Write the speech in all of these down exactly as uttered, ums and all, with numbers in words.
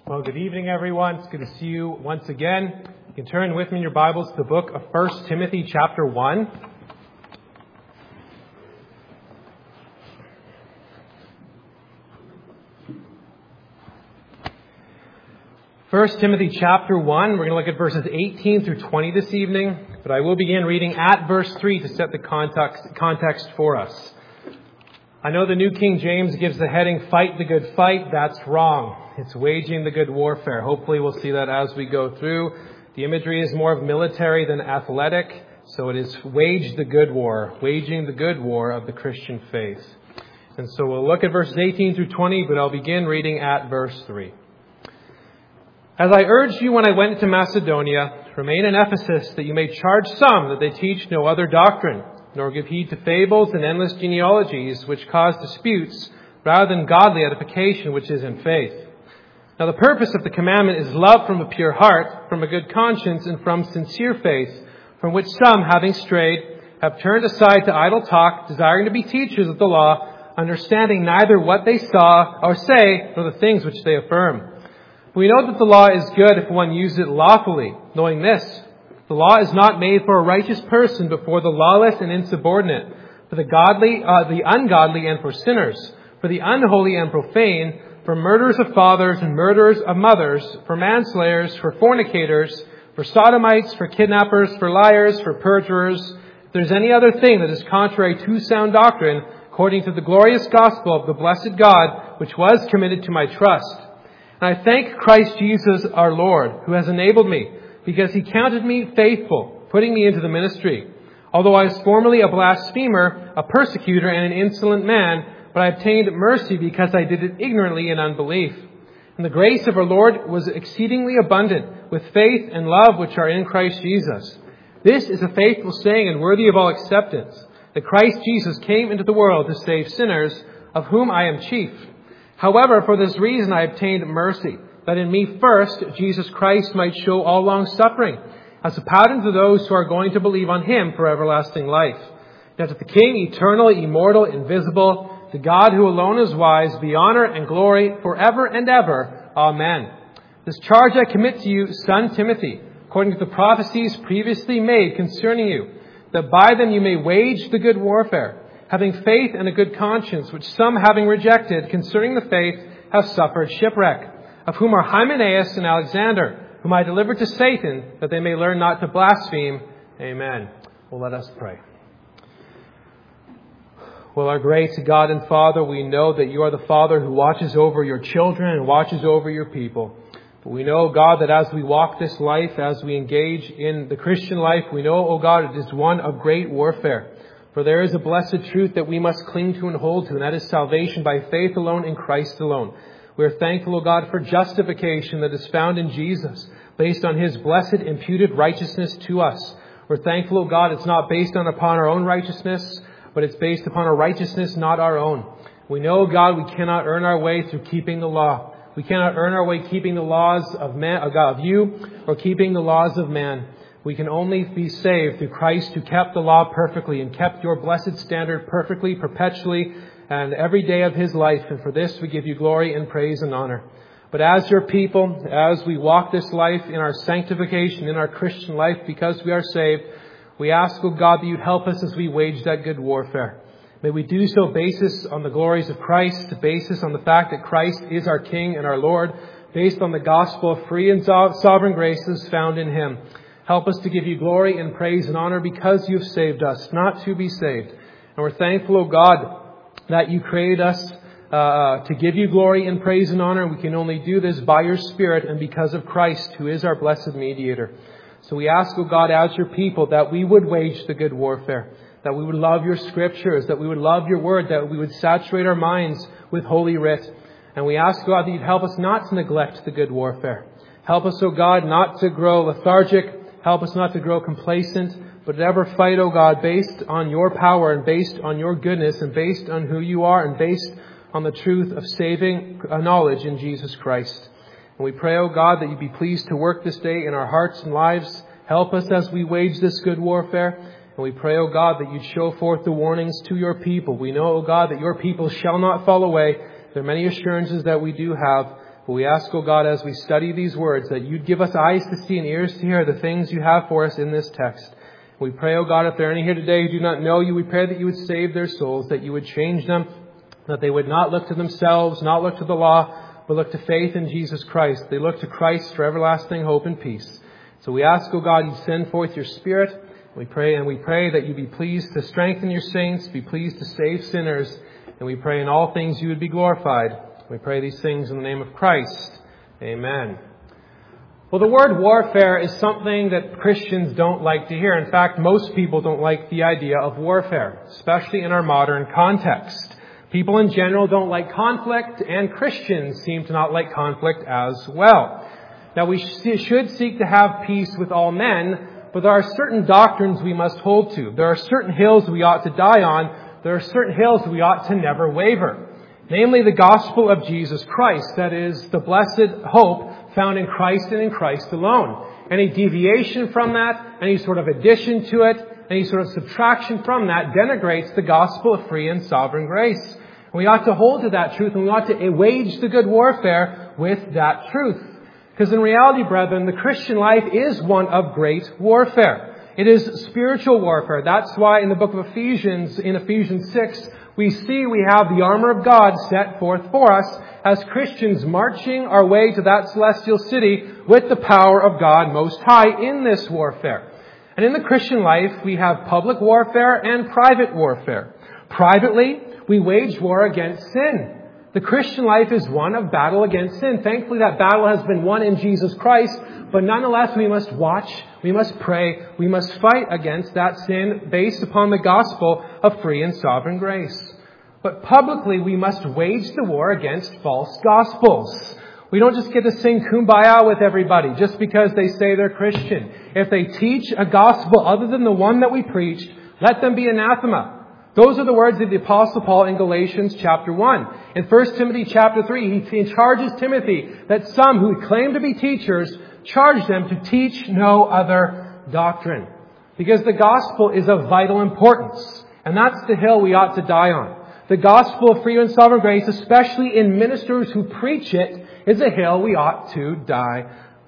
Well, good evening, everyone. It's good to see you once again. You can turn with me in your Bibles to the book of First Timothy chapter one. First Timothy chapter one, we're going to look at verses eighteen through twenty this evening, but I will begin reading at verse three to set the context, context for us. I know the New King James gives the heading, Fight the Good Fight. That's wrong. It's waging the good warfare. Hopefully we'll see that as we go through. The imagery is more of military than athletic, so it is wage the good war, waging the good war of the Christian faith. And so we'll look at verses eighteen through twenty, but I'll begin reading at verse three. As I urged you when I went into Macedonia, remain in Ephesus, that you may charge some that they teach no other doctrine, nor give heed to fables and endless genealogies, which cause disputes, rather than godly edification, which is in faith. Now the purpose of the commandment is love from a pure heart, from a good conscience, and from sincere faith, from which some, having strayed, have turned aside to idle talk, desiring to be teachers of the law, understanding neither what they saw or say, nor the things which they affirm. We know that the law is good if one uses it lawfully, knowing this: the law is not made for a righteous person, but for the lawless and insubordinate, for the godly, uh, the ungodly, and for sinners, for the unholy and profane, for murderers of fathers and murderers of mothers, for manslayers, for fornicators, for sodomites, for kidnappers, for liars, for perjurers. If there's any other thing that is contrary to sound doctrine, according to the glorious gospel of the blessed God, which was committed to my trust. And I thank Christ Jesus our Lord, who has enabled me, because he counted me faithful, putting me into the ministry. Although I was formerly a blasphemer, a persecutor, and an insolent man, but I obtained mercy because I did it ignorantly in unbelief. And the grace of our Lord was exceedingly abundant, with faith and love which are in Christ Jesus. This is a faithful saying and worthy of all acceptance, that Christ Jesus came into the world to save sinners, of whom I am chief. However, for this reason I obtained mercy, that in me first Jesus Christ might show all long suffering, as a pattern to those who are going to believe on him for everlasting life. Now to the King, eternal, immortal, invisible, to God who alone is wise, be honor and glory forever and ever. Amen. This charge I commit to you, son Timothy, according to the prophecies previously made concerning you, that by them you may wage the good warfare, having faith and a good conscience, which some, having rejected concerning the faith, have suffered shipwreck, of whom are Hymenaeus and Alexander, whom I delivered to Satan, that they may learn not to blaspheme. Amen. Well, let us pray. Well, our great God and Father, we know that you are the Father who watches over your children and watches over your people. But we know, God, that as we walk this life, as we engage in the Christian life, we know, oh God, it is one of great warfare. For there is a blessed truth that we must cling to and hold to, and that is salvation by faith alone in Christ alone. We are thankful, O God, for justification that is found in Jesus, based on his blessed imputed righteousness to us. We're thankful, O God, it's not based on upon our own righteousness, but it's based upon a righteousness not our own. We know, God, we cannot earn our way through keeping the law. We cannot earn our way keeping the laws of man, of God, of you, or keeping the laws of man. We can only be saved through Christ, who kept the law perfectly and kept your blessed standard perfectly, perpetually, and every day of his life. And for this we give you glory and praise and honor. But as your people, as we walk this life in our sanctification, in our Christian life, because we are saved, we ask, O God, that you'd help us as we wage that good warfare. May we do so basis on the glories of Christ, basis on the fact that Christ is our King and our Lord, based on the gospel of free and sovereign graces found in him. Help us to give you glory and praise and honor because you've saved us, not to be saved. And we're thankful, O God, that you created us uh, to give you glory and praise and honor. We can only do this by your Spirit and because of Christ, who is our blessed mediator. So we ask, O God, as your people, that we would wage the good warfare, that we would love your scriptures, that we would love your word, that we would saturate our minds with holy writ. And we ask, God, that you'd help us not to neglect the good warfare. Help us, O God, not to grow lethargic. Help us not to grow complacent, but ever fight, O God, based on your power and based on your goodness and based on who you are and based on the truth of saving knowledge in Jesus Christ. And we pray, O God, that you be pleased to work this day in our hearts and lives. Help us as we wage this good warfare. And we pray, O God, that you'd show forth the warnings to your people. We know, O God, that your people shall not fall away. There are many assurances that we do have. But we ask, O God, as we study these words, that you'd give us eyes to see and ears to hear the things you have for us in this text. We pray, O God, if there are any here today who do not know you, we pray that you would save their souls, that you would change them, that they would not look to themselves, not look to the law, but look to faith in Jesus Christ. They look to Christ for everlasting hope and peace. So we ask, O God, you send forth your Spirit. We pray, and we pray that you be pleased to strengthen your saints, be pleased to save sinners, and we pray in all things you would be glorified. We pray these things in the name of Christ. Amen. Well, the word warfare is something that Christians don't like to hear. In fact, most people don't like the idea of warfare, especially in our modern context. People in general don't like conflict, and Christians seem to not like conflict as well. Now, we should seek to have peace with all men, but there are certain doctrines we must hold to. There are certain hills we ought to die on. There are certain hills we ought to never waver. Namely, the gospel of Jesus Christ, that is, the blessed hope found in Christ and in Christ alone. Any deviation from that, any sort of addition to it, any sort of subtraction from that denigrates the gospel of free and sovereign grace. We ought to hold to that truth, and we ought to wage the good warfare with that truth. Because in reality, brethren, the Christian life is one of great warfare. It is spiritual warfare. That's why in the book of Ephesians, in Ephesians six, we see we have the armor of God set forth for us as Christians marching our way to that celestial city with the power of God Most High in this warfare. And in the Christian life, we have public warfare and private warfare. Privately, we wage war against sin. The Christian life is one of battle against sin. Thankfully, that battle has been won in Jesus Christ, but nonetheless, we must watch, we must pray, we must fight against that sin based upon the gospel of free and sovereign grace. But publicly, we must wage the war against false gospels. We don't just get to sing kumbaya with everybody just because they say they're Christian. If they teach a gospel other than the one that we preached, let them be anathema. Those are the words of the Apostle Paul in Galatians chapter one. In First Timothy chapter three, he charges Timothy that some who claim to be teachers charge them to teach no other doctrine. Because the gospel is of vital importance. And that's the hill we ought to die on. The gospel of free and sovereign grace, especially in ministers who preach it, is a hill we ought to die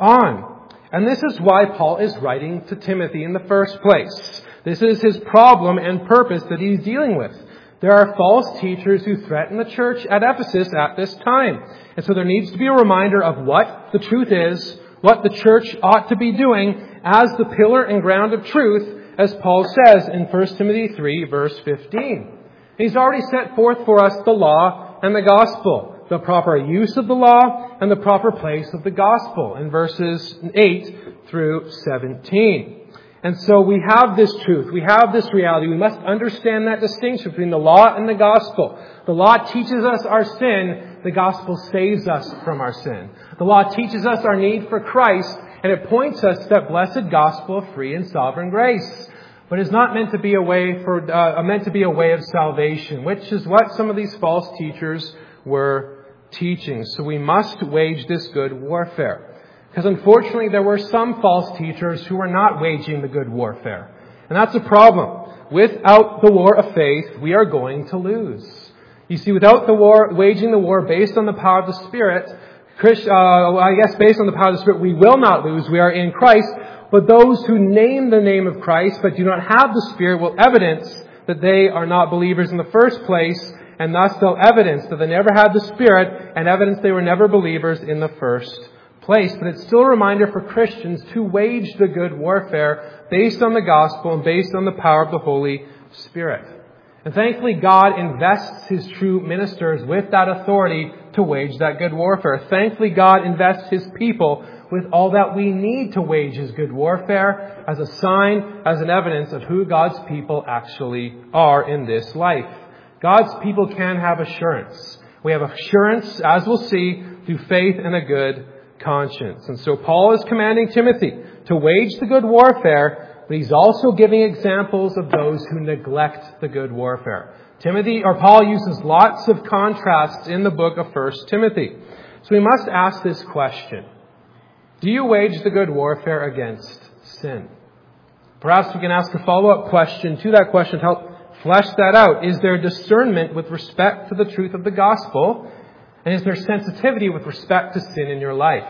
on. And this is why Paul is writing to Timothy in the first place. This is his problem and purpose that he's dealing with. There are false teachers who threaten the church at Ephesus at this time. And so there needs to be a reminder of what the truth is, what the church ought to be doing as the pillar and ground of truth, as Paul says in First Timothy three, verse fifteen. He's already set forth for us the law and the gospel, the proper use of the law and the proper place of the gospel in verses eight through seventeen. And so we have this truth. We have this reality. We must understand that distinction between the law and the gospel. The law teaches us our sin. The gospel saves us from our sin. The law teaches us our need for Christ, and it points us to that blessed gospel of free and sovereign grace. But it's not meant to be a way for uh, meant to be a way of salvation, which is what some of these false teachers were teaching. So we must wage this good warfare. Because unfortunately, there were some false teachers who were not waging the good warfare. And that's a problem. Without the war of faith, we are going to lose. You see, without the war, waging the war based on the power of the Spirit, Christ, uh, I guess based on the power of the Spirit, we will not lose. We are in Christ. But those who name the name of Christ but do not have the Spirit will evidence that they are not believers in the first place, and thus they'll evidence that they never had the Spirit and evidence they were never believers in the first place. But it's still a reminder for Christians to wage the good warfare based on the gospel and based on the power of the Holy Spirit. And thankfully, God invests His true ministers with that authority to wage that good warfare. Thankfully, God invests His people with all that we need to wage His good warfare as a sign, as an evidence of who God's people actually are in this life. God's people can have assurance. We have assurance, as we'll see, through faith and a good conscience. And so Paul is commanding Timothy to wage the good warfare, but he's also giving examples of those who neglect the good warfare. Timothy, or Paul uses lots of contrasts in the book of First Timothy. So we must ask this question. Do you wage the good warfare against sin? Perhaps we can ask a follow-up question to that question to help flesh that out. Is there discernment with respect to the truth of the gospel? And is there sensitivity with respect to sin in your life?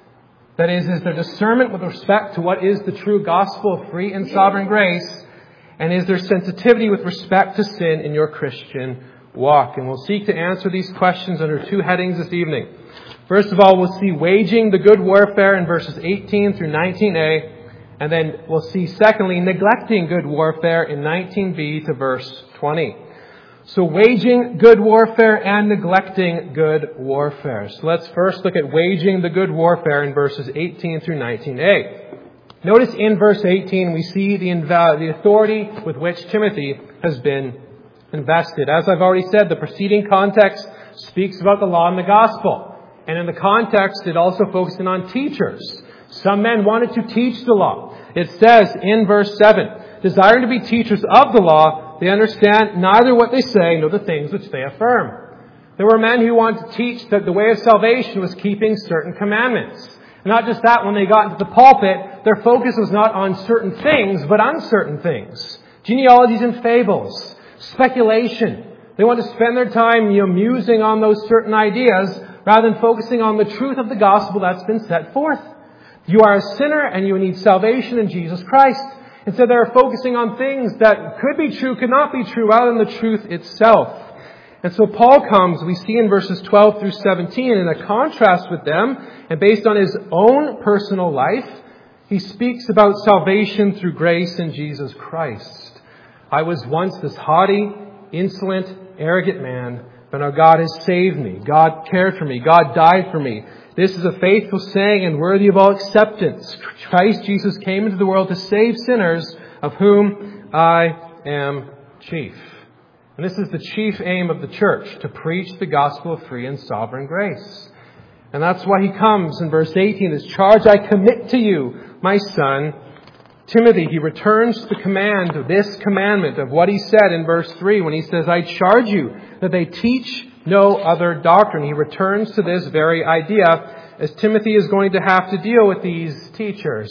That is, is there discernment with respect to what is the true gospel of free and sovereign grace? And is there sensitivity with respect to sin in your Christian walk? And we'll seek to answer these questions under two headings this evening. First of all, we'll see waging the good warfare in verses eighteen through nineteen a. And then we'll see, secondly, neglecting good warfare in nineteen b to verse twenty. So waging good warfare and neglecting good warfare. So let's first look at waging the good warfare in verses eighteen through nineteen a. Notice in verse eighteen we see the, inv- the authority with which Timothy has been invested. As I've already said, the preceding context speaks about the law and the gospel. And in the context, it also focuses on teachers. Some men wanted to teach the law. It says in verse seven, desiring to be teachers of the law, they understand neither what they say nor the things which they affirm. There were men who wanted to teach that the way of salvation was keeping certain commandments. And not just that, when they got into the pulpit, their focus was not on certain things, but uncertain things. Genealogies and fables, speculation. They want to spend their time, you know, musing on those certain ideas rather than focusing on the truth of the gospel that's been set forth. You are a sinner and you need salvation in Jesus Christ. Instead, they're focusing on things that could be true, could not be true, rather than the truth itself. And so Paul comes, we see in verses twelve through seventeen, in a contrast with them, and based on his own personal life, he speaks about salvation through grace in Jesus Christ. I was once this haughty, insolent, arrogant man, but now God has saved me. God cared for me. God died for me. This is a faithful saying and worthy of all acceptance. Christ Jesus came into the world to save sinners, of whom I am chief. And this is the chief aim of the church, to preach the gospel of free and sovereign grace. And that's why he comes in verse eighteen, this charge I commit to you, my son, Timothy. He returns the command of this commandment of what he said in verse three when he says, I charge you that they teach no other doctrine. He returns to this very idea as Timothy is going to have to deal with these teachers.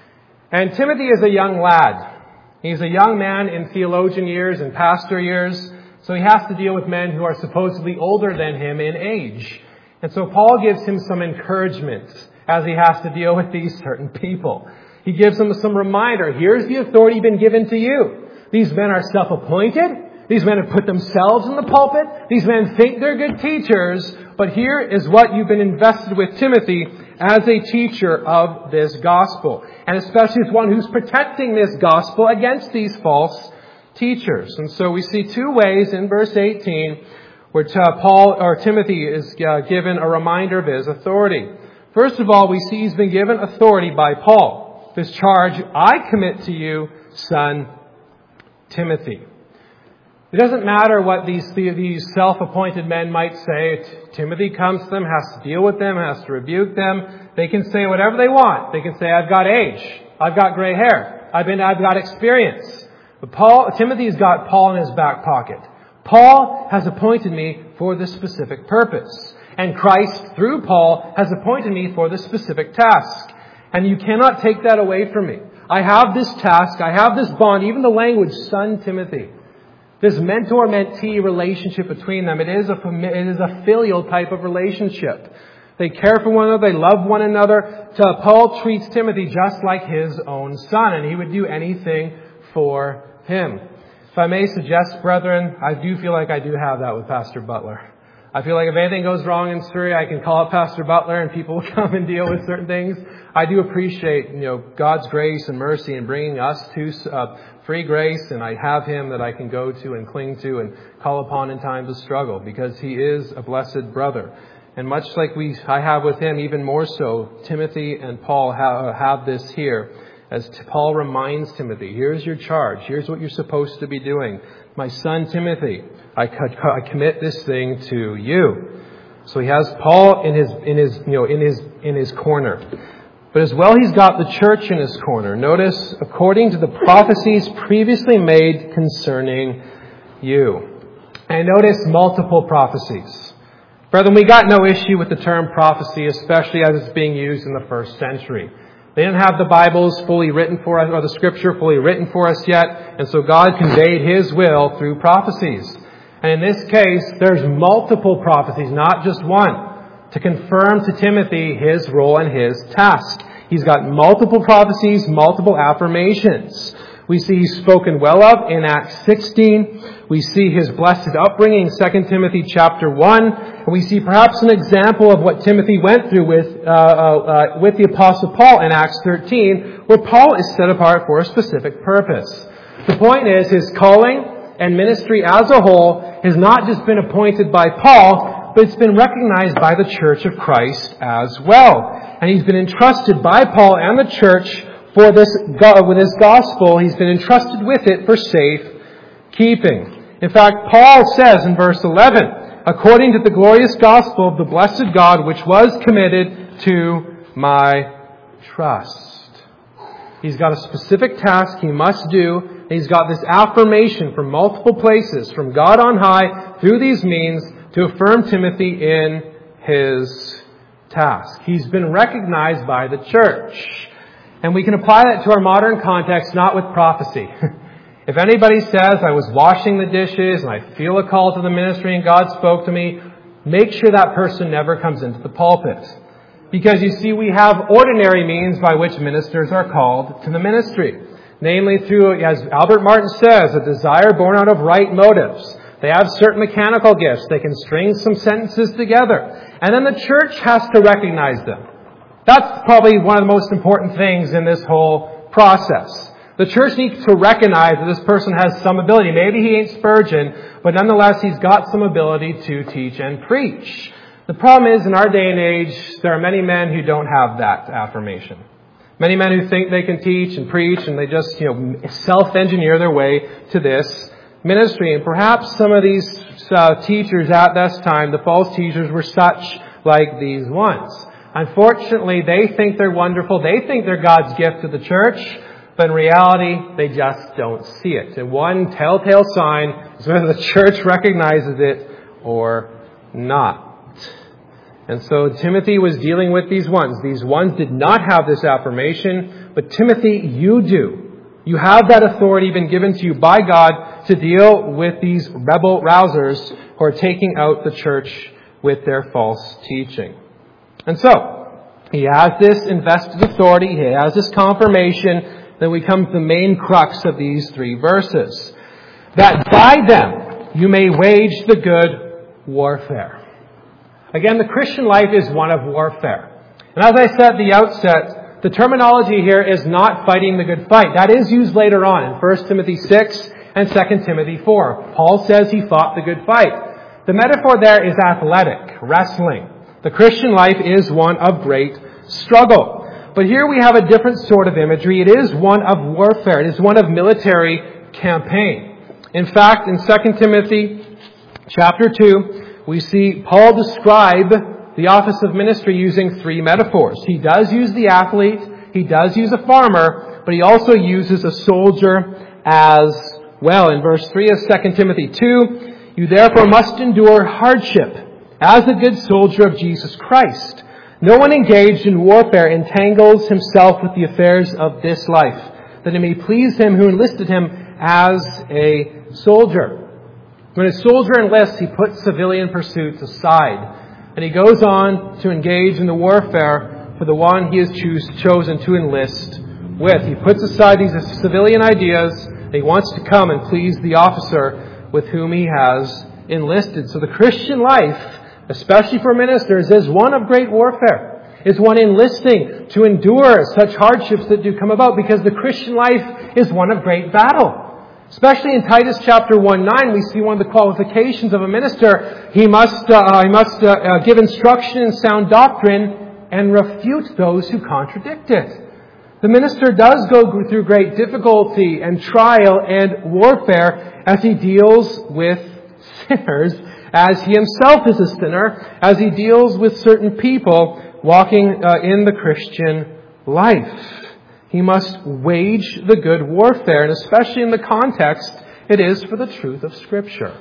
And Timothy is a young lad. He's a young man in theologian years and pastor years. So he has to deal with men who are supposedly older than him in age. And so Paul gives him some encouragement as he has to deal with these certain people. He gives him some reminder. Here's the authority been given to you. These men are self-appointed. These men have put themselves in the pulpit. These men think they're good teachers. But here is what you've been invested with, Timothy, as a teacher of this gospel. And especially as one who's protecting this gospel against these false teachers. And so we see two ways in verse eighteen where Paul or Timothy is given a reminder of his authority. First of all, we see he's been given authority by Paul. This charge, I commit to you, son Timothy. It doesn't matter what these these self-appointed men might say. Timothy comes to them, has to deal with them, has to rebuke them. They can say whatever they want. They can say, I've got age. I've got gray hair. I've been, I've got experience. But Paul, Timothy's got Paul in his back pocket. Paul has appointed me for this specific purpose. And Christ, through Paul, has appointed me for this specific task. And you cannot take that away from me. I have this task. I have this bond. Even the language, son Timothy. This mentor-mentee relationship between them, it is a it is a filial type of relationship. They care for one another. They love one another. Paul treats Timothy just like his own son, and he would do anything for him. If I may suggest, brethren, I do feel like I do have that with Pastor Butler. I feel like if anything goes wrong in Surrey, I can call up Pastor Butler and people will come and deal with certain things. I do appreciate, you know, God's grace and mercy in bringing us to uh, free grace, and I have him that I can go to and cling to and call upon in times of struggle because he is a blessed brother. And much like we, I have with him, even more so, Timothy and Paul have, have this here. As Paul reminds Timothy, here's your charge. Here's what you're supposed to be doing. My son Timothy, I, I commit this thing to you. So he has Paul in his, in his, you know, in his, in his corner. But as well, he's got the church in his corner. Notice, according to the prophecies previously made concerning you. And notice multiple prophecies. Brethren, we got no issue with the term prophecy, especially as it's being used in the first century. They didn't have the Bibles fully written for us, or the Scripture fully written for us yet, and so God conveyed His will through prophecies. And in this case, there's multiple prophecies, not just one, to confirm to Timothy his role and his task. He's got multiple prophecies, multiple affirmations. We see he's spoken well of in Acts sixteen. We see his blessed upbringing in Second Timothy chapter one. And we see perhaps an example of what Timothy went through with, uh, uh, with the Apostle Paul in Acts thirteen, where Paul is set apart for a specific purpose. The point is, his calling and ministry as a whole has not just been appointed by Paul, but it's been recognized by the Church of Christ as well. And he's been entrusted by Paul and the church for this, with his gospel. He's been entrusted with it for safe keeping. In fact, Paul says in verse eleven, according to the glorious gospel of the blessed God, which was committed to my trust. He's got a specific task he must do. And he's got this affirmation from multiple places, from God on high, through these means, to affirm Timothy in his task. He's been recognized by the church. And we can apply that to our modern context, not with prophecy. If anybody says, I was washing the dishes and I feel a call to the ministry and God spoke to me, make sure that person never comes into the pulpit. Because you see, we have ordinary means by which ministers are called to the ministry. Namely through, as Albert Martin says, a desire born out of right motives. They have certain mechanical gifts. They can string some sentences together. And then the church has to recognize them. That's probably one of the most important things in this whole process. The church needs to recognize that this person has some ability. Maybe he ain't Spurgeon, but nonetheless he's got some ability to teach and preach. The problem is, in our day and age, there are many men who don't have that affirmation. Many men who think they can teach and preach, and they just, you know, self-engineer their way to this ministry. And perhaps some of these uh, teachers at this time, the false teachers, were such like these ones. Unfortunately, they think they're wonderful. They think they're God's gift to the church. But in reality, they just don't see it. And one telltale sign is whether the church recognizes it or not. And so Timothy was dealing with these ones. These ones did not have this affirmation. But Timothy, you do. You have that authority been given to you by God to deal with these rebel rousers who are taking out the church with their false teaching. And so, he has this invested authority. He has this confirmation. Then we come to the main crux of these three verses. That by them you may wage the good warfare. Again, the Christian life is one of warfare. And as I said at the outset, the terminology here is not fighting the good fight. That is used later on in First Timothy six and Second Timothy four. Paul says he fought the good fight. The metaphor there is athletic, wrestling. The Christian life is one of great struggle. But here we have a different sort of imagery. It is one of warfare. It is one of military campaign. In fact, in Second Timothy chapter two, we see Paul describe the office of ministry using three metaphors. He does use the athlete, he does use a farmer, but he also uses a soldier as well. In verse three of Second Timothy two, you therefore must endure hardship as a good soldier of Jesus Christ. No one engaged in warfare entangles himself with the affairs of this life, that it may please him who enlisted him as a soldier. When a soldier enlists, he puts civilian pursuits aside, and he goes on to engage in the warfare for the one he has choose, chosen to enlist with. He puts aside these civilian ideas, and he wants to come and please the officer with whom he has enlisted. So the Christian life, especially for ministers, is one of great warfare. Is one enlisting to endure such hardships that do come about, because the Christian life is one of great battle. Especially in Titus chapter one nine, we see one of the qualifications of a minister. He must, uh, he must uh, uh, give instruction in sound doctrine and refute those who contradict it. The minister does go through great difficulty and trial and warfare as he deals with sinners, as he himself is a sinner, as he deals with certain people walking uh, in the Christian life. He must wage the good warfare, and especially in the context it is for the truth of Scripture.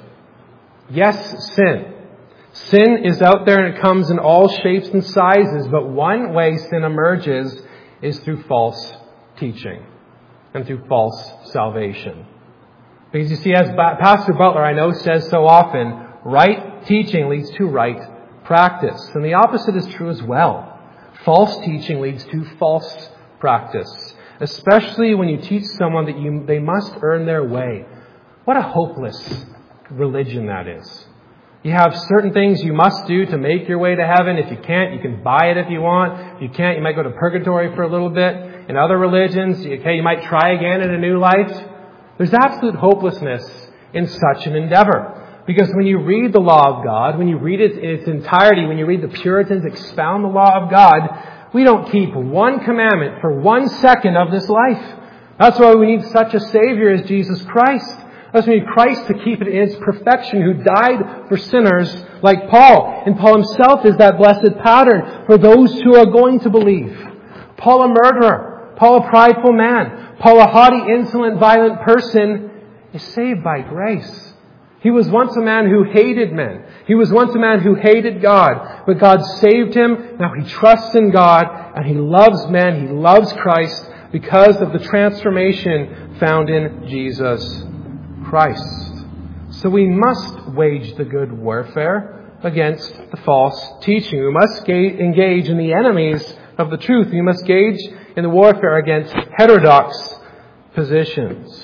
Yes, sin. Sin is out there and it comes in all shapes and sizes, but one way sin emerges is through false teaching and through false salvation. Because you see, as Pastor Butler, I know, says so often, right teaching leads to right practice. And the opposite is true as well. False teaching leads to false practice, especially when you teach someone that you they must earn their way. What a hopeless religion that is. You have certain things you must do to make your way to heaven. If you can't, you can buy it if you want. If you can't, you might go to purgatory for a little bit. In other religions, okay, you might try again in a new life. There's absolute hopelessness in such an endeavor. Because when you read the law of God, when you read it in its entirety, when you read the Puritans expound the law of God, we don't keep one commandment for one second of this life. That's why we need such a Savior as Jesus Christ. That's why we need Christ to keep it in its perfection, who died for sinners like Paul. And Paul himself is that blessed pattern for those who are going to believe. Paul a murderer. Paul a prideful man. Paul a haughty, insolent, violent person is saved by grace. He was once a man who hated men. He was once a man who hated God. But God saved him. Now he trusts in God and he loves men. He loves Christ because of the transformation found in Jesus Christ. So we must wage the good warfare against the false teaching. We must ga- engage in the enemies of the truth. We must engage in the warfare against heterodox positions.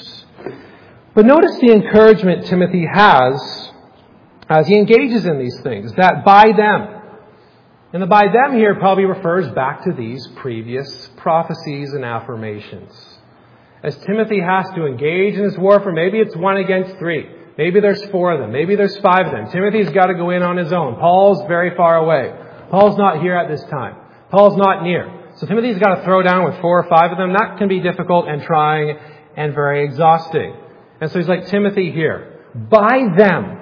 But notice the encouragement Timothy has as he engages in these things, that by them. And the by them here probably refers back to these previous prophecies and affirmations. As Timothy has to engage in this warfare, maybe it's one against three. Maybe there's four of them. Maybe there's five of them. Timothy's got to go in on his own. Paul's very far away. Paul's not here at this time. Paul's not near. So Timothy's got to throw down with four or five of them. That can be difficult and trying and very exhausting. And so he's like, Timothy here, by them,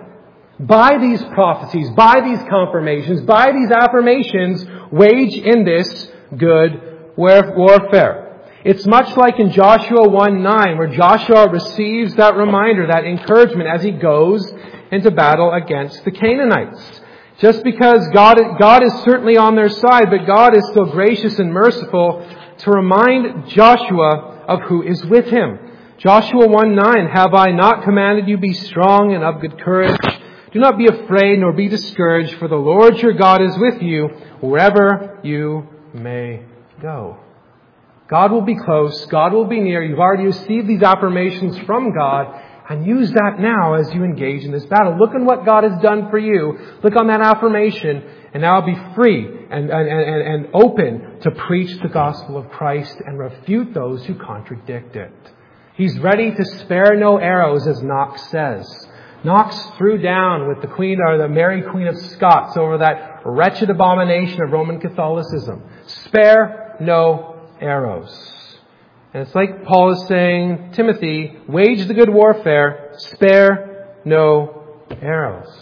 by these prophecies, by these confirmations, by these affirmations, wage in this good warfare. It's much like in Joshua one nine, where Joshua receives that reminder, that encouragement as he goes into battle against the Canaanites. Just because God, God is certainly on their side, but God is still gracious and merciful to remind Joshua of who is with him. Joshua one nine, have I not commanded you, be strong and of good courage? Do not be afraid nor be discouraged, for the Lord your God is with you wherever you may go. God will be close. God will be near. You've already received these affirmations from God, and use that now as you engage in this battle. Look at what God has done for you. Look on that affirmation, and now be free and, and, and, and open to preach the gospel of Christ and refute those who contradict it. He's ready to spare no arrows, as Knox says. Knox threw down with the Queen, or the Mary Queen of Scots, over that wretched abomination of Roman Catholicism. Spare no arrows. And it's like Paul is saying, Timothy, wage the good warfare, spare no arrows.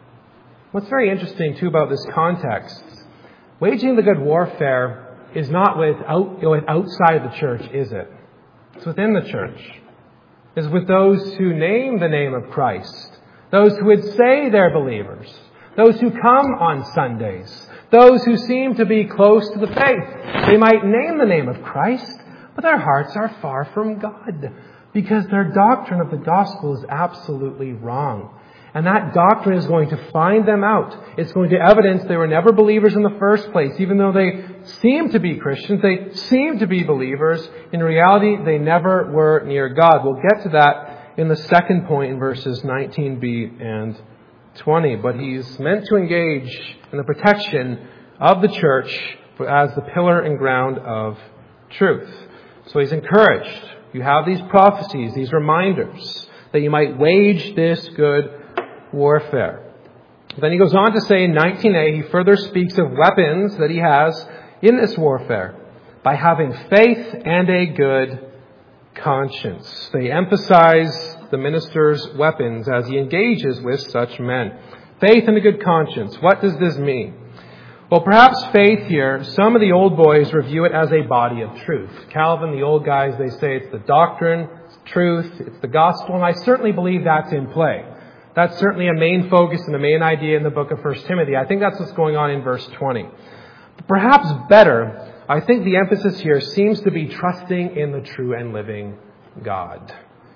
What's very interesting too about this context, waging the good warfare is not without, with outside of the church, is it? It's within the church. It's with those who name the name of Christ, those who would say they're believers, those who come on Sundays, those who seem to be close to the faith. They might name the name of Christ, but their hearts are far from God because their doctrine of the gospel is absolutely wrong. And that doctrine is going to find them out. It's going to evidence they were never believers in the first place. Even though they seem to be Christians, they seem to be believers, in reality, they never were near God. We'll get to that in the second point in verses nineteen b and twenty. But he's meant to engage in the protection of the church as the pillar and ground of truth. So he's encouraged. You have these prophecies, these reminders, that you might wage this good warfare. Then he goes on to say in nineteen a, he further speaks of weapons that he has in this warfare by having faith and a good conscience. They emphasize the minister's weapons as he engages with such men. Faith and a good conscience. What does this mean? Well, perhaps faith here, some of the old boys review it as a body of truth. Calvin, the old guys, they say it's the doctrine, it's truth, it's the gospel, and I certainly believe that's in play. That's certainly a main focus and a main idea in the book of First Timothy. I think that's what's going on in verse twenty. But perhaps better, I think the emphasis here seems to be trusting in the true and living God.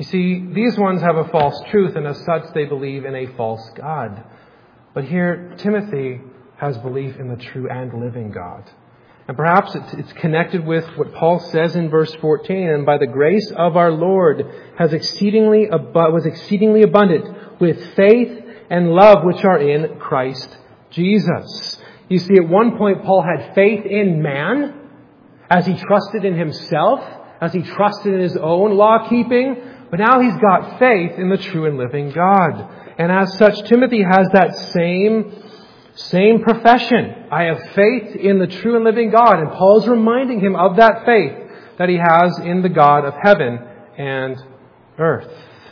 You see, these ones have a false truth, and as such they believe in a false God. But here, Timothy has belief in the true and living God. And perhaps it's connected with what Paul says in verse fourteen, and by the grace of our Lord has exceedingly was exceedingly abundant with faith and love which are in Christ Jesus. You see, at one point Paul had faith in man as he trusted in himself, as he trusted in his own law keeping, but now he's got faith in the true and living God. And as such, Timothy has that same Same profession. I have faith in the true and living God. And Paul's reminding him of that faith that he has in the God of heaven and earth.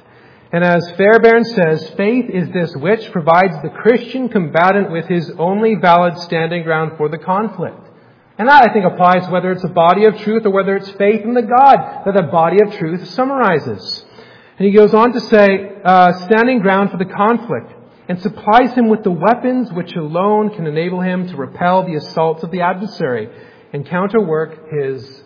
And as Fairbairn says, faith is this which provides the Christian combatant with his only valid standing ground for the conflict. And that, I think, applies whether it's a body of truth or whether it's faith in the God that the body of truth summarizes. And he goes on to say, uh, standing ground for the conflict, and supplies him with the weapons which alone can enable him to repel the assaults of the adversary and counterwork his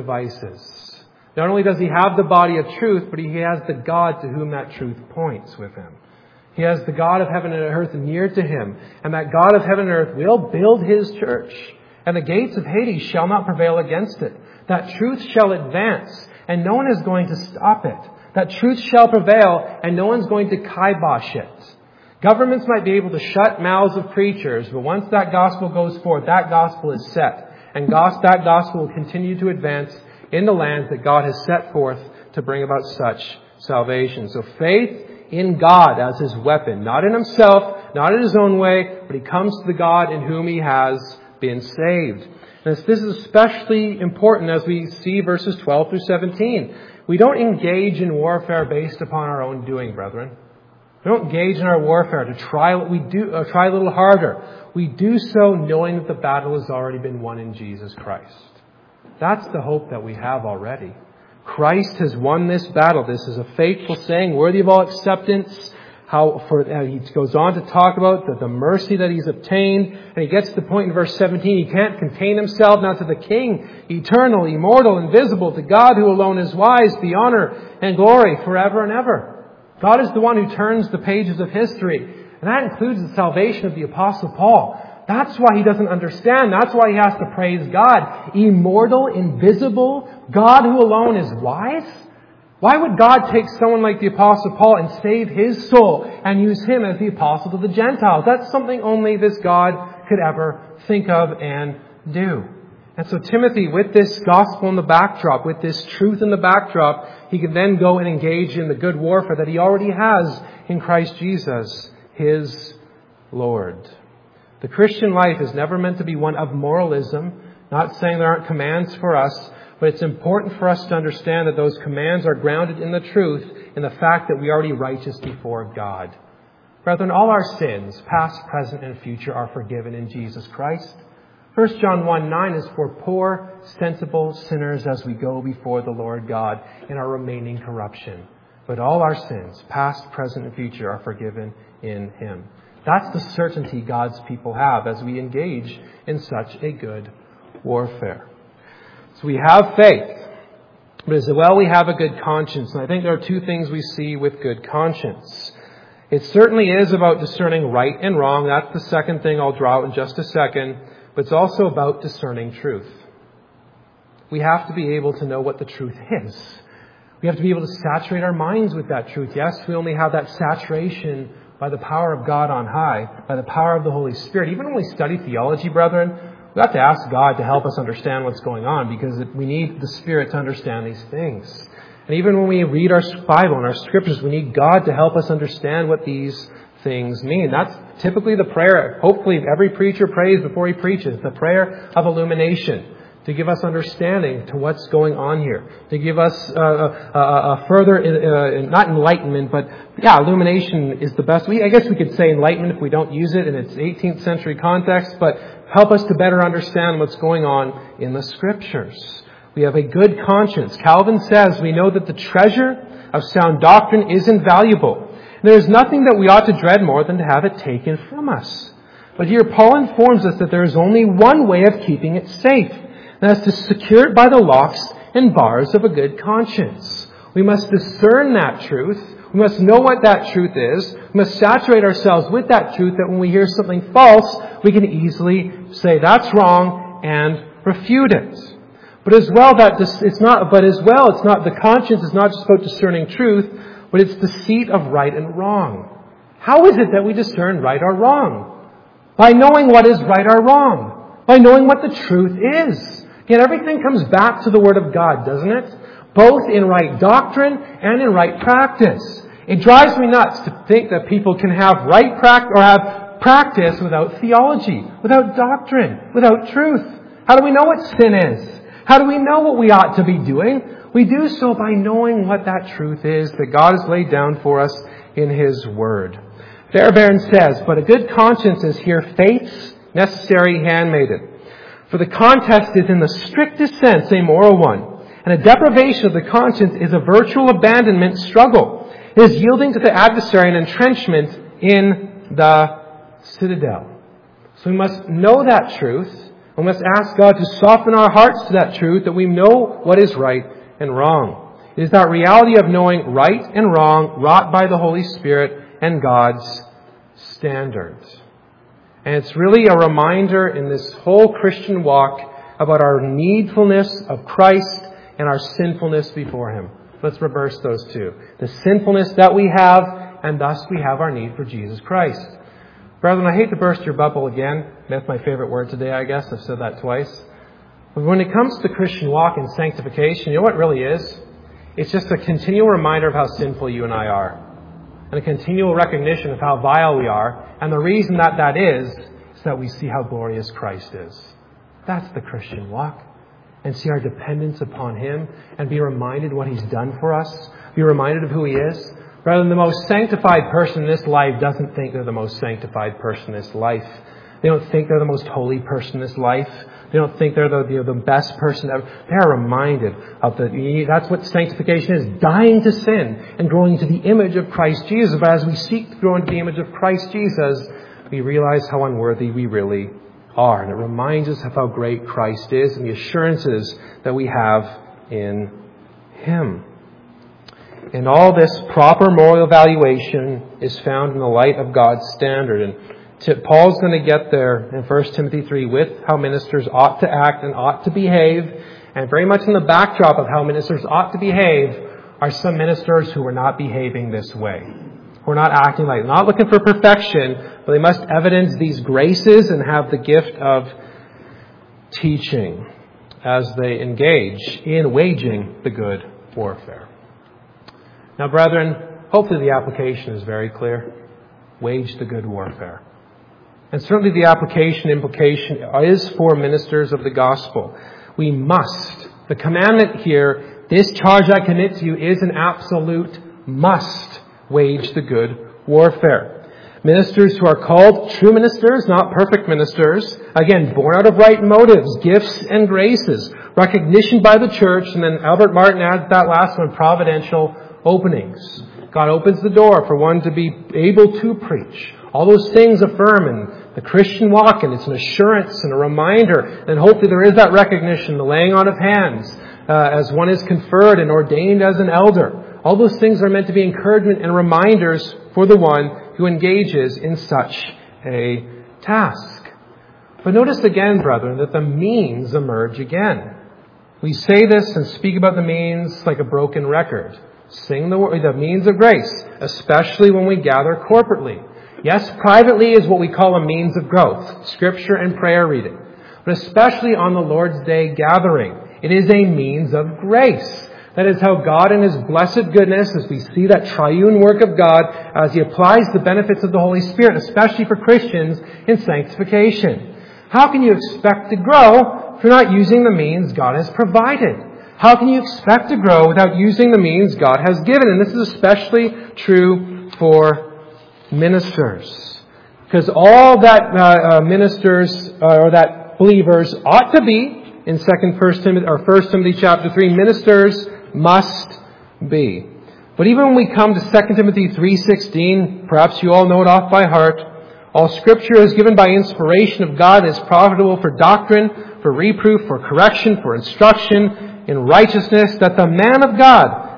devices. Not only does he have the body of truth, but he has the God to whom that truth points with him. He has the God of heaven and earth near to him, and that God of heaven and earth will build his church, and the gates of Hades shall not prevail against it. That truth shall advance, and no one is going to stop it. That truth shall prevail, and no one's going to kibosh it. Governments might be able to shut mouths of preachers, but once that gospel goes forth, that gospel is set. And that gospel will continue to advance in the lands that God has set forth to bring about such salvation. So faith in God as his weapon, not in himself, not in his own way, but he comes to the God in whom he has been saved. And this is especially important as we see verses twelve through seventeen. We don't engage in warfare based upon our own doing, brethren. We don't engage in our warfare to try what we do, uh, try a little harder. We do so knowing that the battle has already been won in Jesus Christ. That's the hope that we have already. Christ has won this battle. This is a faithful saying, worthy of all acceptance. How for uh, he goes on to talk about the, the mercy that he's obtained, and he gets to the point in verse seventeen. He can't contain himself. Now to the King, eternal, immortal, invisible, to God who alone is wise, be honor and glory forever and ever. God is the one who turns the pages of history. And that includes the salvation of the Apostle Paul. That's why he doesn't understand. That's why he has to praise God. Immortal, invisible, God who alone is wise. Why would God take someone like the Apostle Paul and save his soul and use him as the apostle to the Gentiles? That's something only this God could ever think of and do. And so Timothy, with this gospel in the backdrop, with this truth in the backdrop, he can then go and engage in the good warfare that he already has in Christ Jesus, his Lord. The Christian life is never meant to be one of moralism, not saying there aren't commands for us, but it's important for us to understand that those commands are grounded in the truth, in the fact that we are already righteous before God. Brethren, all our sins, past, present, and future, are forgiven in Jesus Christ. First John one nine is for poor, sensible sinners as we go before the Lord God in our remaining corruption. But all our sins, past, present, and future, are forgiven in Him. That's the certainty God's people have as we engage in such a good warfare. So we have faith, but as well we have a good conscience. And I think there are two things we see with good conscience. It certainly is about discerning right and wrong. That's the second thing I'll draw out in just a second. But it's also about discerning truth. We have to be able to know what the truth is. We have to be able to saturate our minds with that truth. Yes, we only have that saturation by the power of God on high, by the power of the Holy Spirit. Even when we study theology, brethren, we have to ask God to help us understand what's going on, because we need the Spirit to understand these things. And even when we read our Bible and our scriptures, we need God to help us understand what these things mean. That's typically the prayer, hopefully every preacher prays before he preaches, the prayer of illumination, to give us understanding to what's going on here, to give us uh, a, a, a further, uh, not enlightenment, but yeah, illumination is the best. We, I guess we could say enlightenment if we don't use it in its eighteenth century context, but help us to better understand what's going on in the Scriptures. We have a good conscience. Calvin says we know that the treasure of sound doctrine is invaluable. There is nothing that we ought to dread more than to have it taken from us. But here Paul informs us that there is only one way of keeping it safe, and that's to secure it by the locks and bars of a good conscience. We must discern that truth. We must know what that truth is. We must saturate ourselves with that truth that when we hear something false, we can easily say that's wrong and refute it. But as well, that it's not. But as well, it's not. The conscience is not just about discerning truth, but it's the seat of right and wrong. How is it that we discern right or wrong? By knowing what is right or wrong. By knowing what the truth is. Again, everything comes back to the Word of God, doesn't it? Both in right doctrine and in right practice. It drives me nuts to think that people can have right practice or have practice without theology, without doctrine, without truth. How do we know what sin is? How do we know what we ought to be doing? We do so by knowing what that truth is that God has laid down for us in His Word. Fairbairn says, but a good conscience is here faith's necessary handmaiden. For the contest is in the strictest sense a moral one. And a deprivation of the conscience is a virtual abandonment struggle. It is yielding to the adversary an entrenchment in the citadel. So we must know that truth. We must ask God to soften our hearts to that truth, that we know what is right and wrong. It is that reality of knowing right and wrong wrought by the Holy Spirit and God's standards. And it's really a reminder in this whole Christian walk about our needfulness of Christ and our sinfulness before Him. Let's reverse those two. The sinfulness that we have, and thus we have our need for Jesus Christ. Brethren, I hate to burst your bubble again. That's my favorite word today, I guess. I've said that twice. But when it comes to the Christian walk and sanctification, you know what it really is? It's just a continual reminder of how sinful you and I are. And a continual recognition of how vile we are. And the reason that that is, is that we see how glorious Christ is. That's the Christian walk. And see our dependence upon Him and be reminded what He's done for us. Be reminded of who He is. Rather than the most sanctified person in this life doesn't think they're the most sanctified person in this life. They don't think they're the most holy person in this life. They don't think they're the, the, the best person ever. They are reminded of the, that's what sanctification is, dying to sin and growing into the image of Christ Jesus. But as we seek to grow into the image of Christ Jesus, we realize how unworthy we really are. And it reminds us of how great Christ is and the assurances that we have in Him. And all this proper moral evaluation is found in the light of God's standard. And Paul's going to get there in First Timothy three with how ministers ought to act and ought to behave. And very much in the backdrop of how ministers ought to behave are some ministers who are not behaving this way. Who are not acting like, not looking for perfection, but they must evidence these graces and have the gift of teaching as they engage in waging the good warfare. Now, brethren, hopefully the application is very clear. Wage the good warfare. And certainly the application, implication is for ministers of the gospel. We must. The commandment here, this charge I commit to you, is an absolute must wage the good warfare. Ministers who are called true ministers, not perfect ministers, again, born out of right motives, gifts and graces, recognition by the church, and then Albert Martin adds that last one, providential openings. God opens the door for one to be able to preach. All those things affirm in the Christian walk, and it's an assurance and a reminder. And hopefully there is that recognition, the laying on of hands, uh, as one is conferred and ordained as an elder. All those things are meant to be encouragement and reminders for the one who engages in such a task. But notice again, brethren, that the means emerge again. We say this and speak about the means like a broken record. Sing the, the means of grace, especially when we gather corporately. Yes, privately is what we call a means of growth, scripture and prayer reading. But especially on the Lord's Day gathering, it is a means of grace. That is how God in His blessed goodness, as we see that triune work of God, as He applies the benefits of the Holy Spirit, especially for Christians, in sanctification. How can you expect to grow if you're not using the means God has provided? How can you expect to grow without using the means God has given? And this is especially true for ministers. Because all that uh, uh, ministers uh, or that believers ought to be in Second First Timothy or First Timothy chapter three, ministers must be. But even when we come to Second Timothy three sixteen, perhaps you all know it off by heart. All Scripture is given by inspiration of God and is profitable for doctrine, for reproof, for correction, for instruction in righteousness, that the man of God